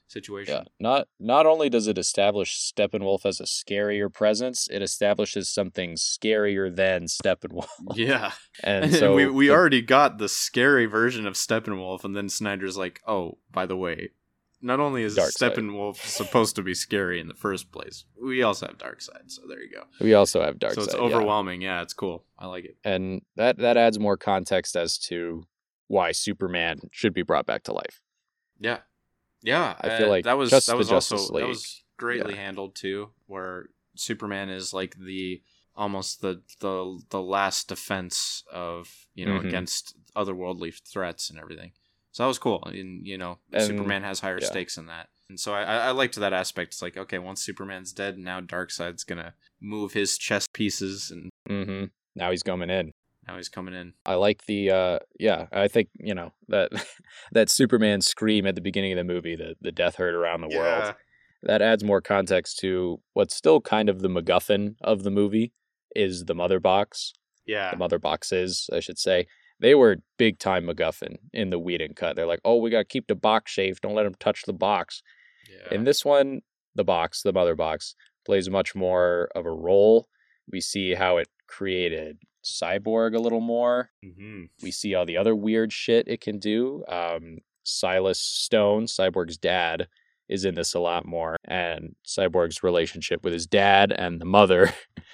situation. Yeah, not not only does it establish Steppenwolf as a scarier presence, it establishes something scarier than Steppenwolf. Yeah. And And so we we the- already got the scary version of Steppenwolf, and then Snyder's like, oh, by the way, not only is Darkseid. Steppenwolf supposed to be scary in the first place, we also have Darkseid, so there you go. we also have Darkseid. so it's yeah. overwhelming. Yeah. it's cool. I like it. And that that adds more context as to why Superman should be brought back to life. Yeah. Yeah. I feel uh, like that was just that the was also Justice that League, was greatly yeah. handled too, where Superman is like the almost the the the last defense of, you know, Mhm. against otherworldly threats and everything. So that was cool. And you know, And- Superman has higher yeah. stakes in that. And so I, I I liked that aspect. It's like, okay, once Superman's dead, now Darkseid's gonna move his chess pieces, and Mm-hmm. Now he's coming in. now he's coming in. I like the uh yeah, I think, you know, that that Superman scream at the beginning of the movie, the the death heard around the world. That adds more context to what's still kind of the MacGuffin of the movie is the mother box. yeah, The mother boxes, I should say. They were big time MacGuffin in the Whedon cut. They're like, oh, we got to keep the box safe. Don't let them touch the box. yeah. In this one, the box, the mother box, plays much more of a role. We see how it created Cyborg a little more. hmm We see all the other weird shit it can do. Um, Silas Stone, Cyborg's dad, is in this a lot more. And Cyborg's relationship with his dad and the mother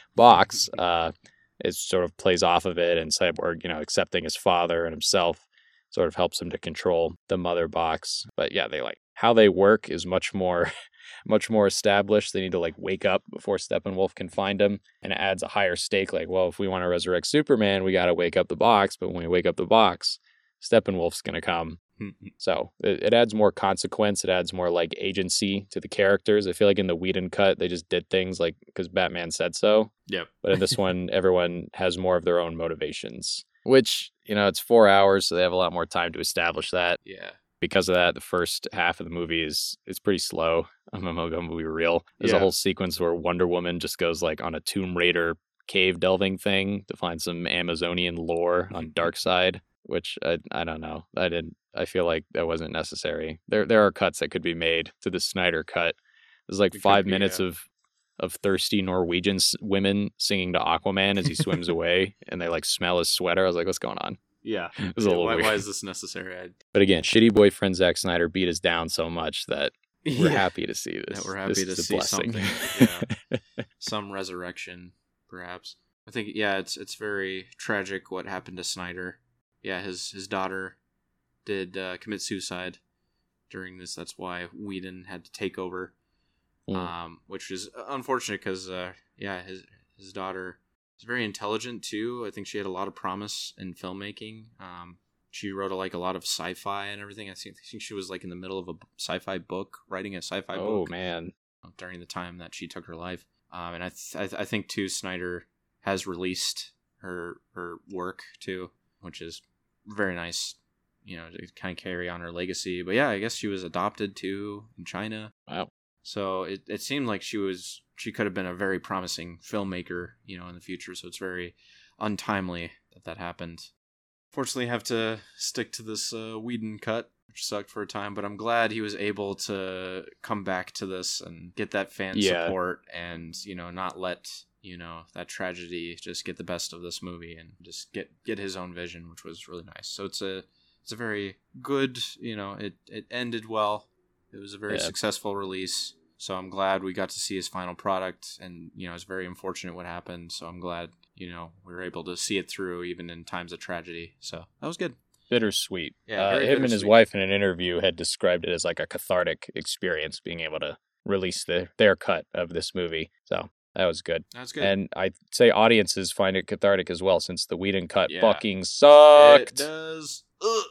box uh, it sort of plays off of it. And Cyborg, you know, accepting his father and himself sort of helps him to control the mother box. But yeah, they like how they work is much more much more established. They need to like wake up before Steppenwolf can find him, and it adds a higher stake. Like, well, if we want to resurrect Superman, we got to wake up the box. But when we wake up the box, Steppenwolf's gonna come. So it, it adds more consequence. It adds more like agency to the characters. I feel like in the Whedon cut, they just did things like because Batman said so. Yep. But in this one, everyone has more of their own motivations, which, you know, it's four hours, so they have a lot more time to establish that. Yeah. Because of that, the first half of the movie is is pretty slow. I'm going to be real. There's Yeah. a whole sequence where Wonder Woman just goes like on a Tomb Raider cave delving thing to find some Amazonian lore on Darkseid, which I I don't know. I didn't. I feel like that wasn't necessary. There there are cuts that could be made to the Snyder cut. There's like It could five be, minutes yeah. of of thirsty Norwegian s- women singing to Aquaman as he swims away, and they like smell his sweater. I was like, what's going on? Yeah. It was a little why, weird. why is this necessary? I, But again, shitty boyfriend Zack Snyder beat us down so much that we're Yeah. happy to see this. Yeah, we're happy This to is a see blessing. something. Yeah. Some resurrection, perhaps. I think, yeah, it's it's very tragic what happened to Snyder. Yeah, his his daughter did uh, commit suicide during this. That's why Whedon had to take over, Mm. um, which is unfortunate because, uh, yeah, his his daughter is very intelligent too. I think she had a lot of promise in filmmaking. Um, she wrote a, like a lot of sci-fi and everything. I think, I think she was like in the middle of a sci-fi book, writing a sci-fi oh book man, during the time that she took her life. Um, and I, th- I, th- I think too, Snyder has released her her work too, which is very nice. You know, to kind of carry on her legacy. But yeah, I guess she was adopted too in China. wow. So it, it seemed like she was she could have been a very promising filmmaker, you know, in the future. So it's very untimely that that happened. Fortunately, I have to stick to this uh, Whedon cut, which sucked for a time. But I'm glad he was able to come back to this and get that fan Yeah. support, and you know, not let you know that tragedy just get the best of this movie, and just get get his own vision, which was really nice. So it's a it's a very good, you know, it it ended well. It was a very Yeah. successful release. So I'm glad we got to see his final product, and you know, it's very unfortunate what happened. So I'm glad, you know, we were able to see it through even in times of tragedy. So that was good. Bittersweet. Yeah, uh, very him and his bittersweet. wife in an interview had described it as like a cathartic experience, being able to release the, their cut of this movie. So that was good. That's good. And I'd say audiences find it cathartic as well, since the Whedon cut Yeah. fucking it sucked. does. Ugh.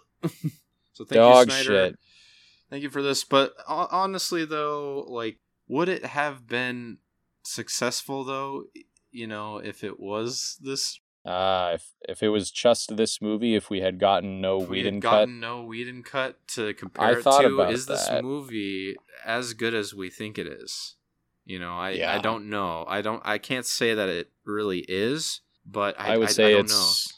So thank Dog you, Snyder. shit. Thank you for this. But ho- honestly, though, like, would it have been successful though? You know, if it was this, Uh, if if it was just this movie, if we had gotten no if we Whedon had cut, gotten no Whedon cut to compare it thought to, about is this that. movie as good as we think it is? You know, I, Yeah. I don't know. I don't. I can't say that it really is, but I, I would I, say I don't it's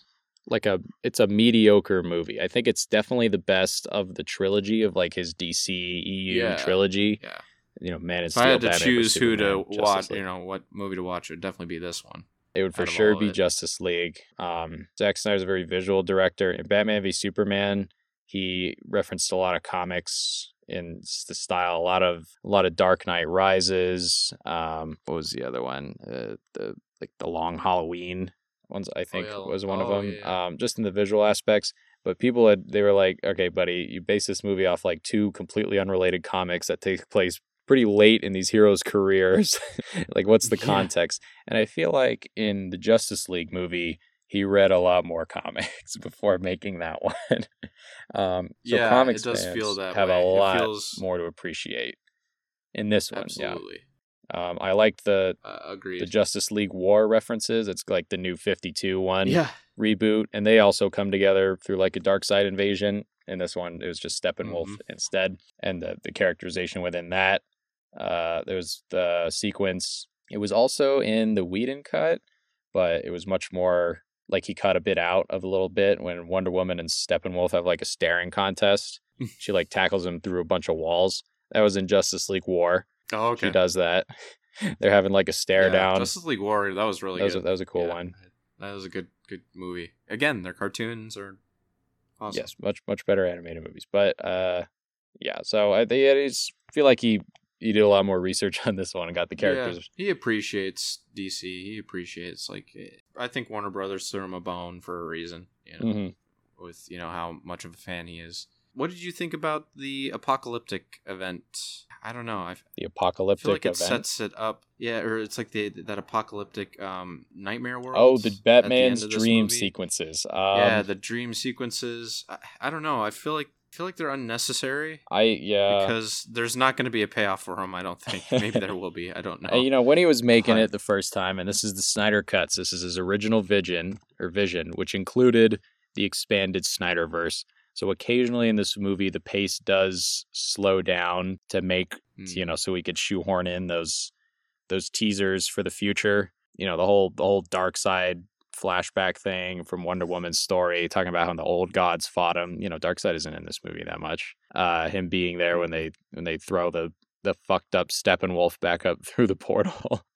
like a it's a mediocre movie. I think it's definitely the best of the trilogy of like his D C E U Yeah. trilogy. Yeah. You know, Man of If Steel, I had to Batman choose versus who to Superman, Justice watch, League. you know, what movie to watch, it would definitely be this one. It would for out of sure all of be it. Justice League. Um, Zack Snyder's a very visual director. In Batman v Superman, he referenced a lot of comics in s- the style, a lot of a lot of Dark Knight Rises. Um, what was the other one? Uh, the like the Long Halloween ones, I think yeah. was one of Oh, them. yeah, yeah. Um, just in the visual aspects. But people had they were like, okay, buddy, you base this movie off like two completely unrelated comics that take place pretty late in these heroes' careers. Like, what's the Yeah. context? And I feel like in the Justice League movie, he read a lot more comics before making that one. um, so Yeah, comics it does fans feel that have way. a It lot feels- more to appreciate in this one. Absolutely. Yeah, um, I liked the Uh, agreed. the Justice League War references. It's like the new fifty-two one yeah. reboot, and they also come together through like a dark side invasion. In this one, it was just Steppenwolf Mhm. instead, and the the characterization within that. Uh, there was the sequence. It was also in the Whedon cut, but it was much more like he cut a bit out of a little bit when Wonder Woman and Steppenwolf have like a staring contest. She like tackles him through a bunch of walls. That was in Justice League War. Oh, okay. She does that. They're having like a stare Yeah, down. Justice League War, that was really that was good. a, that was a cool Yeah, one. That was a good good movie. Again, their cartoons are awesome. Yes, much much better animated movies. But uh, yeah. So I think I just feel like he he did a lot more research on this one and got the characters. Yeah, he appreciates D C. He appreciates like I think Warner Brothers threw him a bone for a reason. You know, hmm with you know how much of a fan he is. What did you think about the apocalyptic event? I don't know. I The I apocalyptic feel like it event. sets it up. Yeah, or it's like the that apocalyptic um, nightmare world. Oh, the at end Batman's of this dream movie. sequences. Um, yeah, the dream sequences. I, I don't know. I feel like feel like they're unnecessary I yeah. because there's not going to be a payoff for him. I don't think. Maybe there will be. I don't know. Uh, you know, when he was making But- it the first time, and this is the Snyder cuts. This is his original vision or vision, which included the expanded Snyderverse. So occasionally in this movie, the pace does slow down to make Hmm. you know, so we could shoehorn in those those teasers for the future. You know, the whole the whole dark side flashback thing from Wonder Woman's story, talking about how the old gods fought him. You know, Darkseid isn't in this movie that much. Uh, him being there when they when they throw the the fucked up Steppenwolf back up through the portal,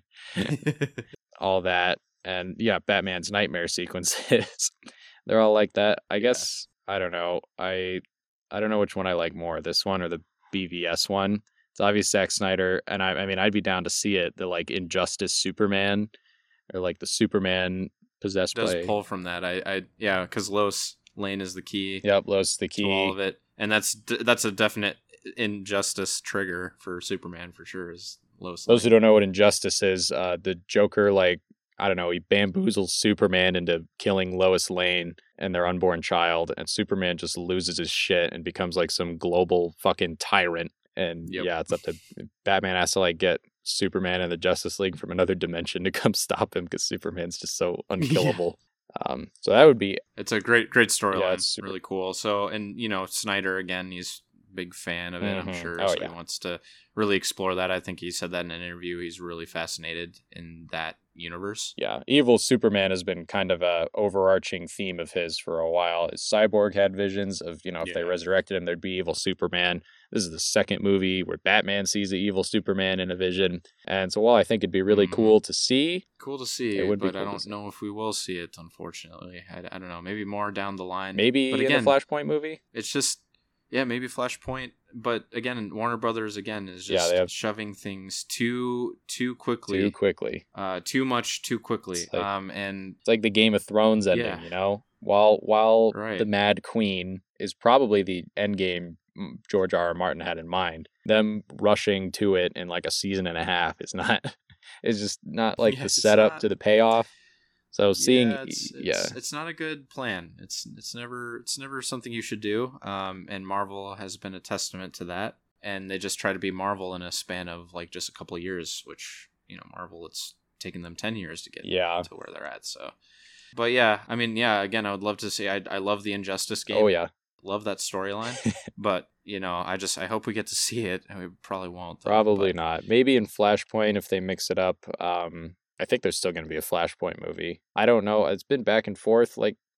all that, and yeah, Batman's nightmare sequences. They're all like that. I guess I don't know. I I don't know which one I like more, this one or the B V S one. It's obvious Zack Snyder, and I I mean I'd be down to see it. The like Injustice Superman, or like the Superman possessed does by. pull from that. I, I yeah, because Lois Lane is the key Yep, Lois the to all key. of it, and that's that's a definite injustice trigger for Superman for sure. Is Lois Those who Lane. don't know what Injustice is, uh, the Joker, like, I don't know, he bamboozles Superman into killing Lois Lane and their unborn child, and Superman just loses his shit and becomes like some global fucking tyrant. And Yep. yeah, it's up to Batman has to like get Superman and the Justice League from another dimension to come stop him because Superman's just so unkillable. Um, so that would be It's a great great storyline. Yeah, it's super- really cool. So and you know Snyder again, he's a big fan of it. I'm Mhm. sure. Oh, so yeah. he wants to really explore that. I think he said that in an interview. He's really fascinated in that universe. Yeah, evil Superman has been kind of a overarching theme of his for a while. Cyborg had visions of, you know, if they Yeah. resurrected him, there'd be evil Superman. This is the second movie where Batman sees the evil Superman in a vision. And so while I think it'd be really Mhm. cool to see, Cool to see, It would be but I cool to don't see. know if we will see it. Unfortunately, I, I don't know. Maybe more down the line. maybe but in again, the Flashpoint movie. it's just yeah, maybe Flashpoint. But again, Warner Brothers again is Yeah, just they have- shoving things too too quickly, Too quickly. uh, too much too quickly. It's like- um, and It's like the Game of Thrones ending, Yeah. you know? While while Right. the Mad Queen is probably the end game mm, George R. R. Martin had in mind, them rushing to it in like a season and a half is not is just not like Yeah, the it's setup not- to the payoff. So seeing yeah, it's, it's, yeah. it's not a good plan. It's it's never it's never something you should do. Um, and Marvel has been a testament to that. And they just try to be Marvel in a span of like just a couple of years, which you know Marvel it's taken them ten years to get Yeah. to where they're at. So, but yeah, I mean, yeah, again, I would love to see. I I love the Injustice game. Oh yeah. Love that storyline. But you know, I just I hope we get to see it. And we probably won't. though, Probably but- not. Maybe in Flashpoint if they mix it up. Um I think there's still going to be a Flashpoint movie. I don't know. It's been back and forth. Like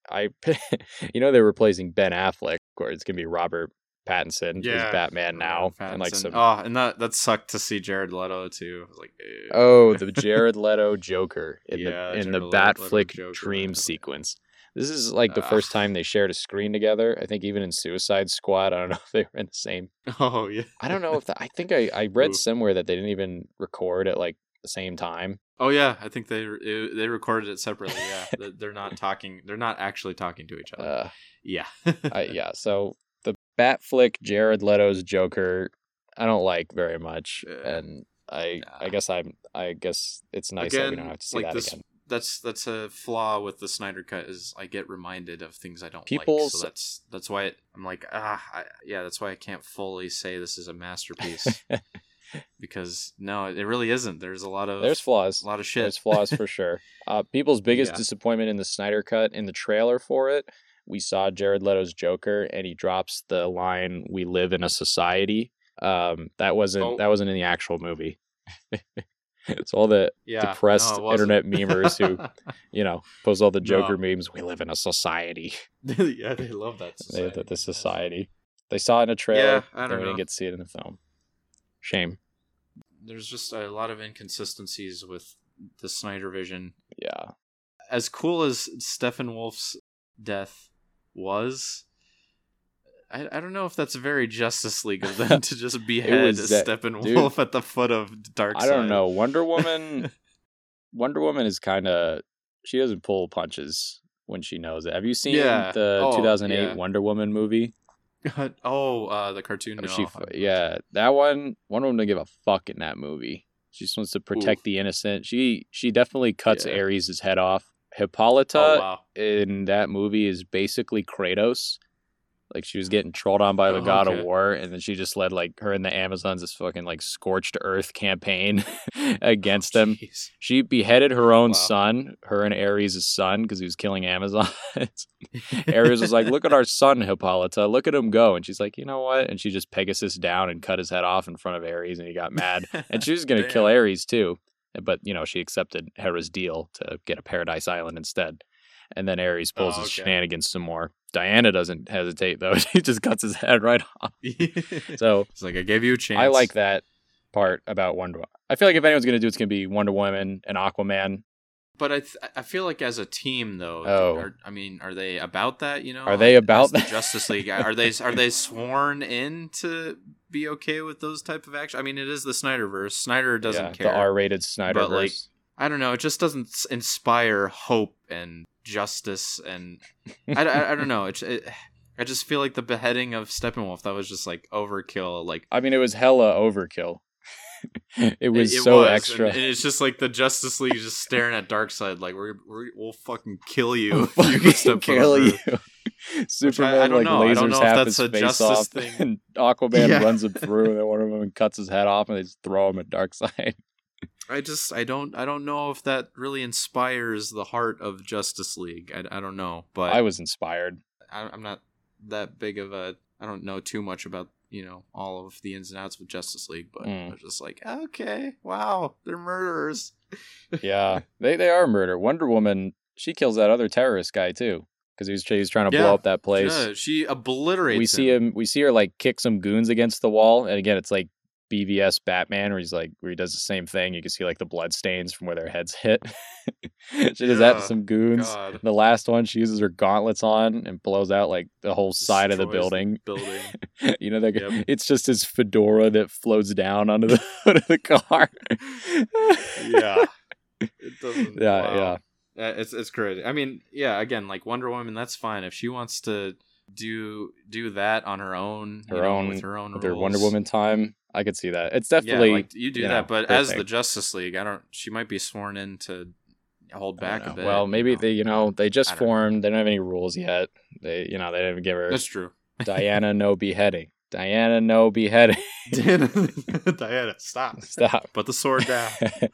I, you know, they're replacing Ben Affleck, or it's gonna be Robert Pattinson Yeah, as Batman now, Robert and like Pattinson. some Oh, and that that sucked to see Jared Leto too. I was like, ew. oh, the Jared Leto Joker in Yeah, the in Jared the Leto- Batflick Leto Joker. dream sequence. This is like the Ugh. first time they shared a screen together. I think even in Suicide Squad, I don't know if they were in the same. Oh yeah. I don't know if that, I think I I read Oof. somewhere that they didn't even record at like the same time. Oh yeah, I think they it, they recorded it separately. Yeah, They- they're not talking. They're not actually talking to each other. Uh, yeah. I, yeah, so the Batflick Jared Leto's Joker, I don't like very much, Yeah. and I I Nah. guess I'm I guess it's nice that we Again, don't have to see like that this. again. That's that's a flaw with the Snyder Cut is I get reminded of things I don't like. People's- So that's that's why it, I'm like ah I, yeah that's why I can't fully say this is a masterpiece because no it really isn't. There's a lot of There's flaws. a lot of shit. There's flaws for sure. Uh, people's biggest Yeah. disappointment in the Snyder Cut, in the trailer for it, we saw Jared Leto's Joker, and he drops the line, "We live in a society." Um, that wasn't Oh. that wasn't in the actual movie. It's all the yeah, depressed no, it wasn't. internet memers who, you know, post all the Joker No. memes. We live in a society. yeah, they love that They, society. the, the society. They saw it in a trailer. Yeah, I then don't we didn't know. get to see it in the film. Shame. There's just a lot of inconsistencies with the Snyder Vision. Yeah. As cool as Steppenwolf's death was, I, I don't know if that's very Justice League of them to just behead was that- Steppenwolf at the foot of Darkseid. I don't know. Wonder Woman. Wonder Woman is kind of. She doesn't pull punches when she knows it. Have you seen Yeah. the Oh, two thousand eight yeah. Wonder Woman movie? oh, uh, the cartoon. No, She, I haven't yeah, that one. Wonder Woman doesn't give a fuck in that movie. She just wants to protect Oof. the innocent. She she definitely cuts Yeah. Ares' head off. Hippolyta Oh wow. in that movie is basically Kratos. Like she was getting trolled on by the Oh, god okay. of war, and then she just led like her and the Amazons this fucking like scorched earth campaign against them. Jeez. She beheaded her own Wow. son, her and Ares' son, because he was killing Amazons. Ares was like, "Look at our son, Hippolyta. Look at him go." And she's like, "You know what?" And she just Pegasus down and cut his head off in front of Ares, and he got mad. And she was gonna kill Damn. Ares too, but you know she accepted Hera's deal to get a Paradise Island instead. And then Ares pulls Oh, his okay. shenanigans some more. Diana doesn't hesitate though; she just cuts his head right off. So it's like I gave you a chance. I like that part about Wonder Woman. I feel like if anyone's gonna do it, it's gonna be Wonder Woman and Aquaman. But I th- I feel like as a team though, Oh. are, I mean, are they about that? You know, Are they Like, about as the that? Justice League? Are they are they sworn in to be okay with those type of action? I mean, it is the Snyderverse. Snyder doesn't Yeah, care. the R-rated Snyderverse. But, like, I don't know. It just doesn't s- inspire hope and justice, and I, I, I don't know. It, it I just feel like the beheading of Steppenwolf, that was just like overkill. Like I mean, it was hella overkill. it was it so was, extra. and, and it's just like the Justice League just staring at Darkseid, like we're, we're we'll fucking kill you. We'll if you fucking step foot kill on you. Earth. Superman I don't like know. I lasers don't know if half that's his a face Justice off, thing. and Aquaman Yeah. runs him through, and then one of them cuts his head off, and they just throw him at Darkseid. I just I don't I don't know if that really inspires the heart of Justice League. I, I don't know, but I was inspired. I, I'm not that big of a. I don't know too much about you know all of the ins and outs with Justice League, but Mm. I was just like, okay, wow, they're murderers. Yeah, they they are murder. Wonder Woman, she kills that other terrorist guy too, because he was, he was trying to Yeah. blow up that place. Yeah, she obliterates. we see him. We see her like kick some goons against the wall, and again, it's like B V S Batman, where he's like where he does the same thing. You can see like the blood stains from where their heads hit. She does that to Yeah, some goons. God. The last one, she uses her gauntlets on and blows out like the whole side of the Destroys building. building. You know, they're, Yep. it's just his fedora that floats down onto the hood of the car. yeah, it doesn't. Yeah, wow. yeah. Uh, It's it's crazy. I mean, yeah. Again, like Wonder Woman, that's fine if she wants to do do that on her own. you Her know, own- with her own With their rules. Wonder Woman time, I could see that. It's Yeah, definitely like you do you know, that, but her as thing. the Justice League, I don't. She might be sworn in to hold I don't back a know. bit. Well, maybe you know? they, you know, they I just don't know. formed. They don't have any rules yet. They, you know, they didn't even give her That's true. Diana no beheading. Diana no beheading. Diana, stop. Stop. Put the sword down.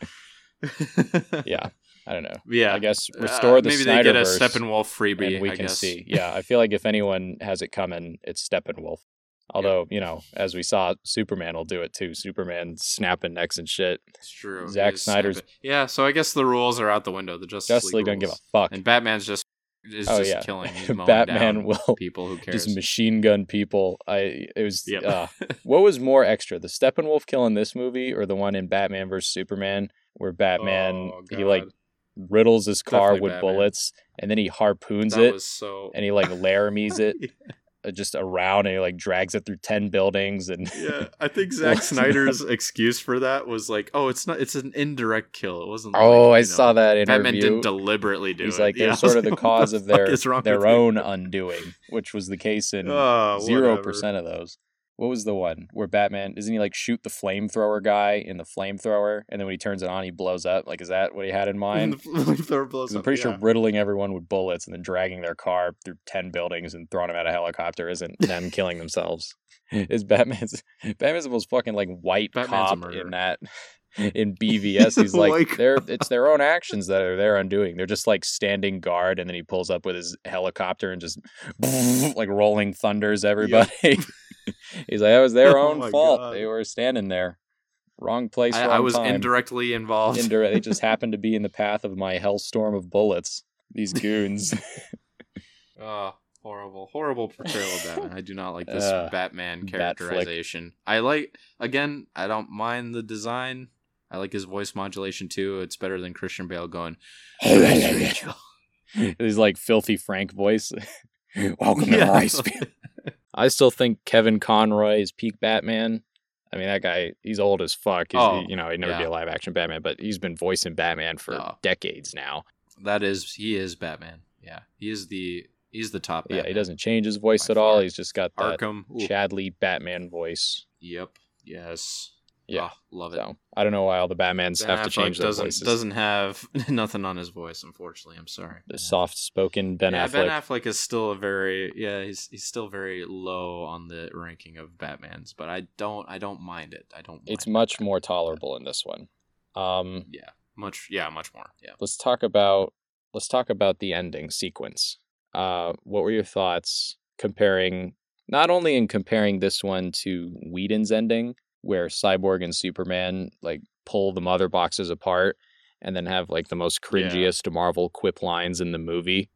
Yeah, I don't know. yeah. I guess Uh, restore the maybe they get a Snyderverse, Steppenwolf freebie. and we I can guess. see. Yeah, I feel like if anyone has it coming, it's Steppenwolf. Although, you know, as we saw, Superman will do it too. Superman snapping necks and shit. It's true. Zack He is Snyder's- snapping. Yeah, so I guess the rules are out the window. The Justice, Justice League doesn't give a rules. fuck. And Batman's just is Oh just yeah, killing. He's mowing Batman down will people. Who cares? just machine gun people. I it was Yep. uh, what was more extra, the Steppenwolf kill in this movie or the one in Batman versus Superman where Batman Oh, he like God. riddles his car Definitely with Batman. bullets and then he harpoons that it was so. and he like Laramies it uh, just around and he like drags it through ten buildings and Yeah, I think Zack Snyder's excuse for that was like, "Oh, it's not. It's an indirect kill. It wasn't." Oh, like, I you saw know, that interview. Batman didn't deliberately do He's it. like they're Yeah, I was sort of the like, cause what of the fuck their is wrong their with you? own undoing, which was the case in Oh, zero whatever. percent of those. What was the one where Batman doesn't he like shoot the flamethrower guy in the flamethrower, and then when he turns it on, he blows up? Like, is that what he had in mind? The flamethrower blows 'Cause I'm up, pretty yeah. sure riddling everyone with bullets and then dragging their car through ten buildings and throwing them out of a helicopter isn't them killing themselves. Is Batman's Batman's the most fucking like white Batman's a cop murderer. in that in B V S. He's like White they're it's their own actions that are their undoing. They're just like standing guard, and then he pulls up with his helicopter and just like rolling thunders everybody. He's like, that was their Oh own my fault. God. They were standing there, wrong place, I, wrong I was time. indirectly involved. Indirect. They just happened to be in the path of my hellstorm of bullets. These goons. Oh, horrible, horrible portrayal of Batman. I do not like this Uh, Batman Batflick. characterization. I like, again, I don't mind the design. I like his voice modulation too. It's better than Christian Bale going, His like filthy Frank voice. Welcome to Yeah. Rice Field. I still think Kevin Conroy is peak Batman. I mean, that guy, he's old as fuck. He's, Oh, you know, he'd never be yeah. a live action Batman, but he's been voicing Batman for No. decades now. That is, he is Batman. Yeah, he is the, he's the top Batman. Yeah, he doesn't change his voice By at all. far. He's just got that Arkham. Ooh. Chadley Batman voice. Yep. Yes. Yeah. Oh, love it. So I don't know why all the Batmans Ben have to Affleck change their doesn't voices. doesn't have nothing on his voice, unfortunately. I'm sorry. The Yeah. soft-spoken Ben yeah, Affleck. Ben Affleck is still a very yeah, he's he's still very low on the ranking of Batmans, but I don't I don't mind it. I don't. Mind It's it. much more tolerable in this one. Um, Yeah, much yeah, much more. Yeah. let's talk about let's talk about the ending sequence. Uh, what were your thoughts comparing, not only in comparing this one to Whedon's ending, where Cyborg and Superman like pull the mother boxes apart and then have like the most cringiest Marvel quip lines in the movie?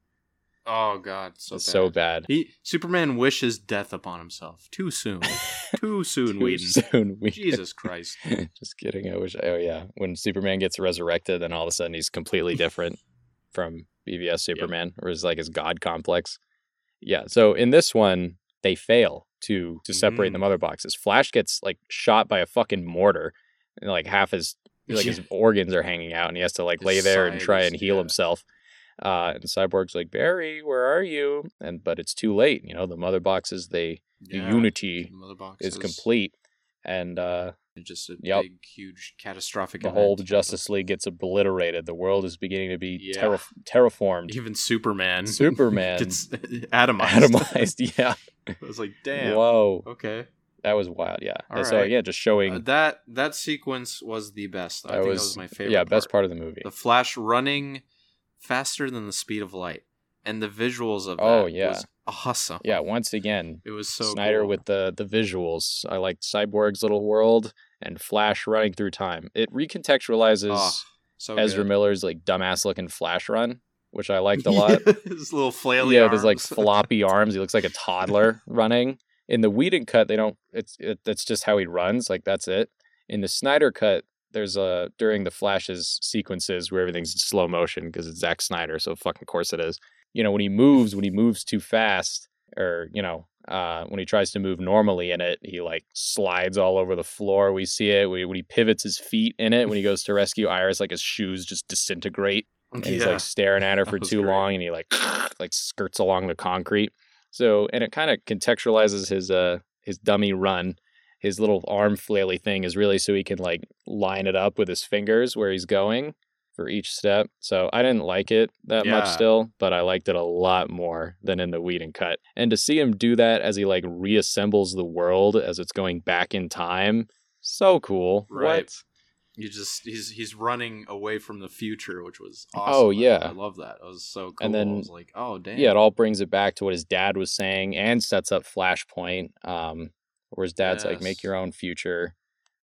Oh God, so It's bad. so bad. He Superman wishes death upon himself too soon. Too soon, Too Whedon. soon, Whedon. Jesus Christ. Just kidding. I wish. Oh yeah, when Superman gets resurrected, then all of a sudden he's completely different from B V S Superman, or is like his god complex. Yeah. So in this one, they fail to to separate Mm. the mother boxes. Flash gets like shot by a fucking mortar, and like half his like his organs are hanging out, and he has to like His lay there and side try is- and heal yeah. himself. Uh, and Cyborg's like, Barry, where are you? And but it's too late. You know, the mother boxes, they Yeah. the unity The mother box is complete, and uh, Just a Yep. big, huge, catastrophic. the event. whole Justice League gets obliterated. The world is beginning to be Yeah. terra- terraformed, Even Superman. Superman. gets atomized. atomized. Yeah. I was like, damn. Whoa, Okay. that was wild. Yeah. All And so right. yeah, just showing Uh, that that sequence was the best. I that think was, that was my favorite. yeah, best part of the movie. The Flash running faster than the speed of light, and the visuals of that Oh, yeah. was awesome. Yeah, once again, It was so Snyder cool. with the the visuals. I liked Cyborg's little world and Flash running through time. It recontextualizes Oh, so Ezra good. Miller's like dumbass looking Flash run, which I liked a lot. His little flaily yeah, arms. there's like floppy arms. He looks like a toddler running. In the Whedon cut, they don't. It's it, that's just how he runs. Like that's it. In the Snyder cut, there's a during the Flash's sequences where everything's in slow motion because it's Zack Snyder. So fucking course it is. You know when he moves, when he moves too fast, or you know uh, when he tries to move normally in it, he like slides all over the floor. We see it. We, when he pivots his feet in it, when he goes to rescue Iris, like his shoes just disintegrate. And he's Yeah. like staring at her for That was too great. long, and he like like skirts along the concrete. So, and it kind of contextualizes his uh his dummy run. His little arm flaily thing is really so he can like line it up with his fingers where he's going for each step. So I didn't like it that much Yeah. still, but I liked it a lot more than in the Whedon cut. And to see him do that as he like reassembles the world as it's going back in time, so cool. Right. What? You just he's he's running away from the future, which was awesome. Oh, I- yeah. I, love that. It was so cool. And then- I was like, oh damn. Yeah, it all brings it back to what his dad was saying and sets up Flashpoint, um, where his dad's like, make Yes. your own future,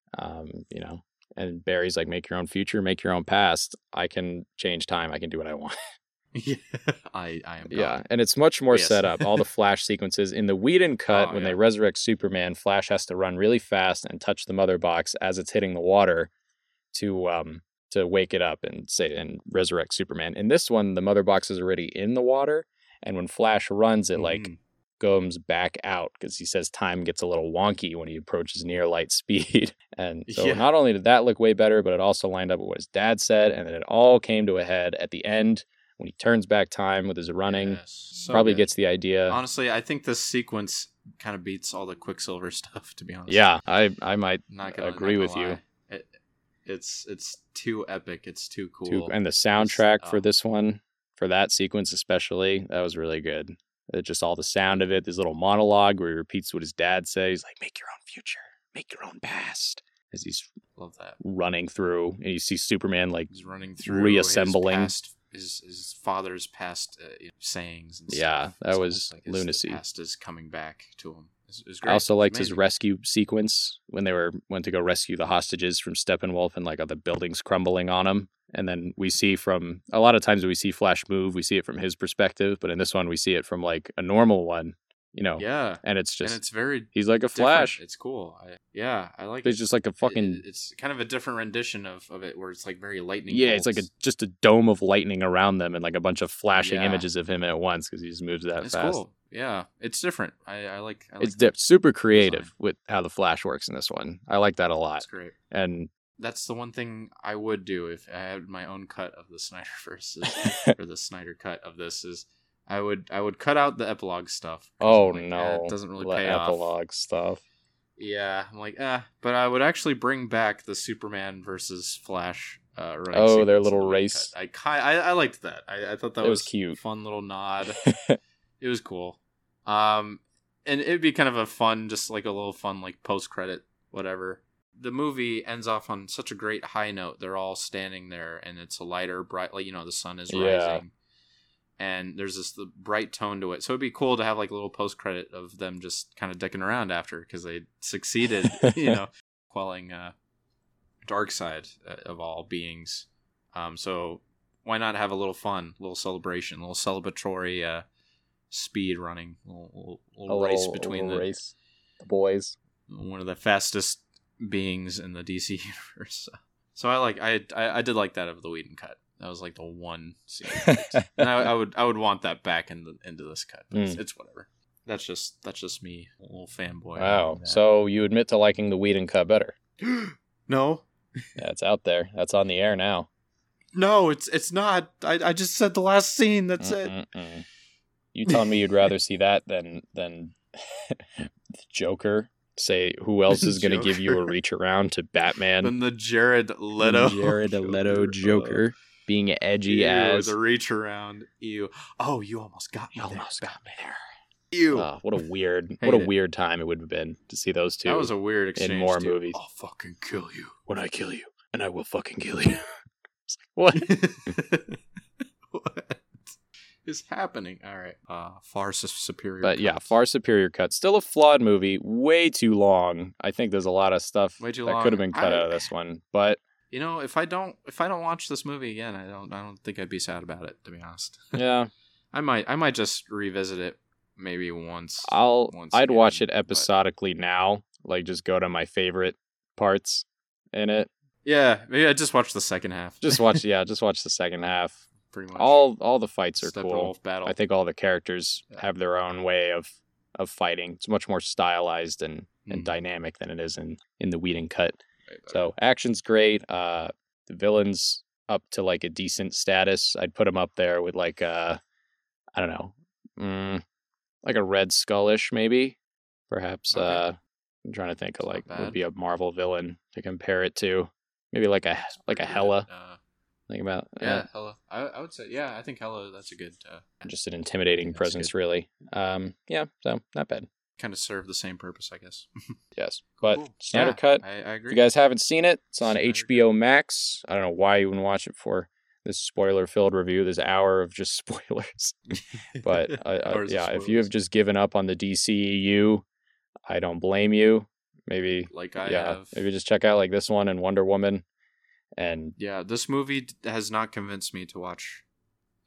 um, you know, and Barry's like, make your own future, make your own past. I can change time. I can do what I want. Yeah, I I am. Yeah, gone. and it's much more Yes. set up. All the Flash sequences in the Whedon cut, Oh, when yeah. they resurrect Superman, Flash has to run really fast and touch the mother box as it's hitting the water to um to wake it up and say and resurrect Superman. In this one, the mother box is already in the water, and when Flash runs, it like Mhm. goes back out because he says time gets a little wonky when he approaches near light speed. And so Yeah. not only did that look way better, but it also lined up with what his dad said, and then it all came to a head at the end when he turns back time with his running. Yes. So Probably good. gets the idea. Honestly, I think this sequence kind of beats all the Quicksilver stuff. To be honest. Yeah, I I might Not gonna agree not with gonna you. lie. It, it's it's too epic. It's too cool. too, and the soundtrack for oh. this one, for that sequence especially, that was really good. It, just all the sound of it, this little monologue where he repeats what his dad says, he's like, make your own future, make your own past, as he's Love that. running through, and you see Superman like, He's running through reassembling. his, past, his, his father's past uh, you know, sayings and Yeah, stuff. that It's was almost like his, lunacy. The past is coming back to him. It's, it's great. I also It's liked his amazing. rescue sequence when they were went to go rescue the hostages from Steppenwolf, and like all the buildings crumbling on him. And then we see from a lot of times when we see Flash move, we see it from his perspective, but in this one we see it from like a normal one, you know. Yeah, And it's just and it's very he's like a different. Flash. It's cool. I, yeah, I like He's it. just like a fucking It- it's kind of a different rendition of, of it, where it's like very lightning. yeah. It's like a bolts. just a dome of lightning around them and like a bunch of flashing Yeah. images of him at once because he just moves that It's fast. cool. Yeah, it's different. I, I like. I like It's that dip, super creative design. with how the Flash works in this one. I like that a lot. It's great. And That's the one thing I would do if I had my own cut of the Snyderverse is, or the Snyder cut of this is I would I would cut out the epilogue stuff. 'cause oh I'm like, eh, no, it doesn't really the pay off. epilogue stuff. Yeah, I'm like, eh. But I would actually bring back the Superman versus Flash. Uh, running Oh, their sequence little of the race. cut. I ki- I I liked that. I, I thought that It was was cute. fun little nod. It was cool. Um, and it'd be kind of a fun, just like a little fun, like post credit, whatever. The movie ends off on such a great high note. They're all standing there, and it's a lighter, bright, like you know, the sun is Yeah. rising, and there's this the bright tone to it. So it'd be cool to have like a little post credit of them just kind of dicking around after because they succeeded, you know, quelling uh, Darkseid uh, of all beings. Um, so why not have a little fun, a little celebration, a little celebratory uh, speed running, a little, little, little A race little- between little the race. the boys. one of the fastest beings in the D C universe. So I like I I, I did like that of the Whedon cut. That was like the one scene, I liked. and I, I would I would want that back in the, into this cut. But it's, Mm. it's whatever. That's just that's just me, a little fanboy. Wow. So you admit to liking the Whedon cut better? no, Yeah, it's out there. That's on the air now. no, it's it's not. I I just said the last scene. That's it. Mm-mm-mm. You telling me you'd rather see that than than the Joker? Say who else is going to give you a Joker. reach around to Batman? Then the Jared Leto, Jared Leto Joker being edgy Ew, as. the reach around. Ew. Oh, you almost got me. You there, almost got me Batman. Ew. Oh, what a weird, Hate what a it. weird time it would have been to see those two that was a weird exchange. in more too. movies. I'll fucking kill you. When I kill you, and I will fucking kill you. It's like, what? What is happening? All right. Uh, far su- superior. But yeah, cuts. far superior cut. Still a flawed movie. Way too long. I think there's a lot of stuff Way too that long. could have been cut I- out of this one. But You know, if I don't, if I don't watch this movie again, I don't, I don't think I'd be sad about it. To be honest, yeah, I might, I might just revisit it maybe once. I'll. once I'd watch again, it but- episodically now. Like just go to my favorite parts in it. Yeah, maybe I just watch the second half. Just watch. yeah, just watch the second half. pretty much. All all the fights are cool. Steppenwolf battle. I think all the characters Yeah. have their own way of of fighting. It's much more stylized and, and Mhm. dynamic than it is in, in the Whedon cut. Right, right. So action's great. Uh, the villain's up to like a decent status. I'd put him up there with like uh, I don't know, mm, like a Red Skull-ish maybe. Perhaps Okay. uh, I'm trying to think of It's not like bad. would be a Marvel villain to compare it to. Maybe like a like a Pretty Hela. good. Uh, Think about yeah, uh, Hela. I, I would say, yeah, I think Hela. That's a good. Uh, just an intimidating That's presence, good. really. Um, yeah, so not bad. kind of serve the same purpose, I guess. Yes, but Cool. Snyder Yeah, Cut. I, I agree. If you guys haven't seen it, it's on Snyder H B O Max. I don't know why you wouldn't watch it for this spoiler-filled review. This hour of just spoilers. But I, I, Hours of yeah, if you spoilers. have just given up on the D C E U, I don't blame you. Maybe, like I yeah, have. maybe just check out like this one and Wonder Woman, and Yeah, this movie d- has not convinced me to watch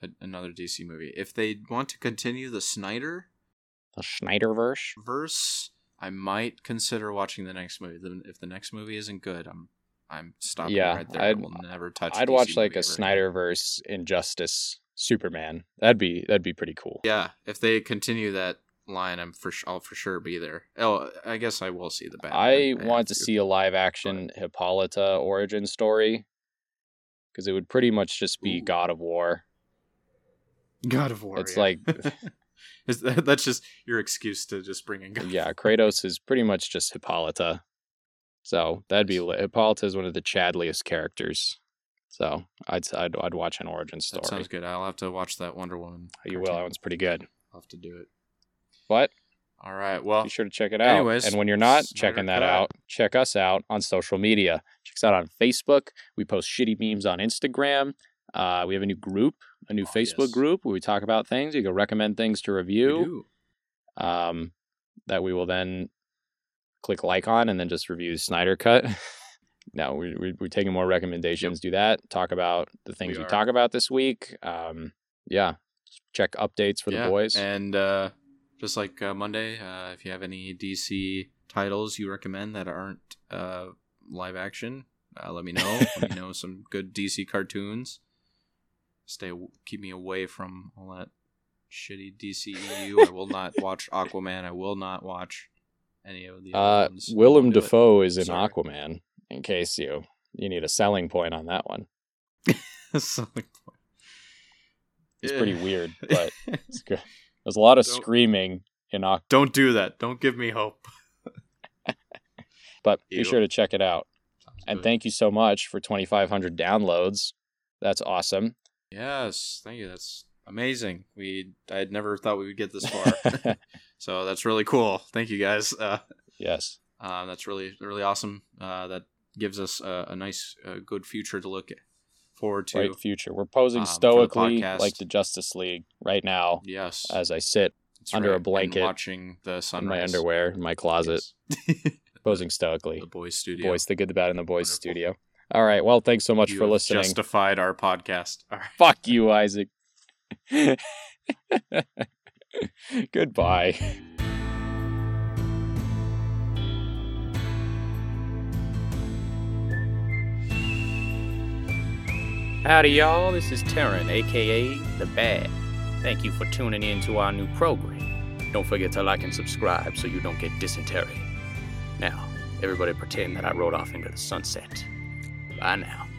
a, another D C movie. If they want to continue the Snyder The Snyderverse. verse, I might consider watching the next movie. The- If the next movie isn't good, I'm I'm stopping Yeah, right there. I'd- I will never touch. I'd D C watch like movie a ever again. Snyderverse Injustice Superman. That'd be that'd be pretty cool. Yeah, if they continue that line, I'm for su- I'll for sure be there. Oh, I guess I will see the Batman. I have want to see a live action Hippolyta origin story because it would pretty much just be Ooh. God of War. God of War. It's yeah. like Is that, that's just your excuse to just bring in God. of yeah, War. Kratos is pretty much just Hippolyta. So that'd be lit. Hippolyta is one of the chadliest characters. So I'd I'd, I'd watch an origin story. That sounds good. I'll have to watch that Wonder Woman. You will. cartoon. That one's pretty good. I'll have to do it. But All right. Well, be sure to check it out. anyways, and when you're not Snyder checking that Cut. out, check us out on social media. Check us out on Facebook. We post shitty memes on Instagram. Uh, we have a new group, a new Oh, Facebook yes. group where we talk about things. You can recommend things to we review do. um, that we will then click like on and then just review Snyder Cut. No, we, we, we're taking more recommendations. Do that. Talk about the things we, are. talk about this week. Um, yeah. Check updates for Yeah, the boys. And uh, just like uh, Monday, uh, if you have any D C titles you recommend that aren't uh, live action, uh, let me know. Let me know some good D C cartoons. Stay, keep me away from all that shitty D C E U. I will not watch Aquaman. I will not watch any of the other Uh, ones. Willem Won't do it. Dafoe is in Sorry. Aquaman. In case you you need a selling point on that one, Something. it's Yeah. pretty weird, but it's good. There's a lot of Don't- screaming in Aquaman, Don't do that. Don't give me hope. but be Ew. sure to check it out. And Good. thank you so much for twenty-five hundred downloads. That's awesome. Yes, thank you. That's amazing. We I had never thought we would get this far, so that's really cool. Thank you guys. Uh, Yes. uh, that's really really awesome. Uh, that gives us a, a nice, uh, good future to look forward to. Bright future. We're posing um, for the stoically podcast. like the Justice League right now Yes, as I sit that's under a and blanket watching the in sunrise. my underwear in my closet, Yes. posing stoically. the boys studio. Boys, the good, the bad, and the boys Wonderful. studio. All right. Well, thanks so much You for have listening. Justified our podcast. All right. Fuck you, Isaac. Goodbye. Howdy, y'all. This is Terran, aka The Bad. Thank you for tuning in to our new program. Don't forget to like and subscribe so you don't get dysentery. Now, everybody pretend that I rode off into the sunset. Bye now.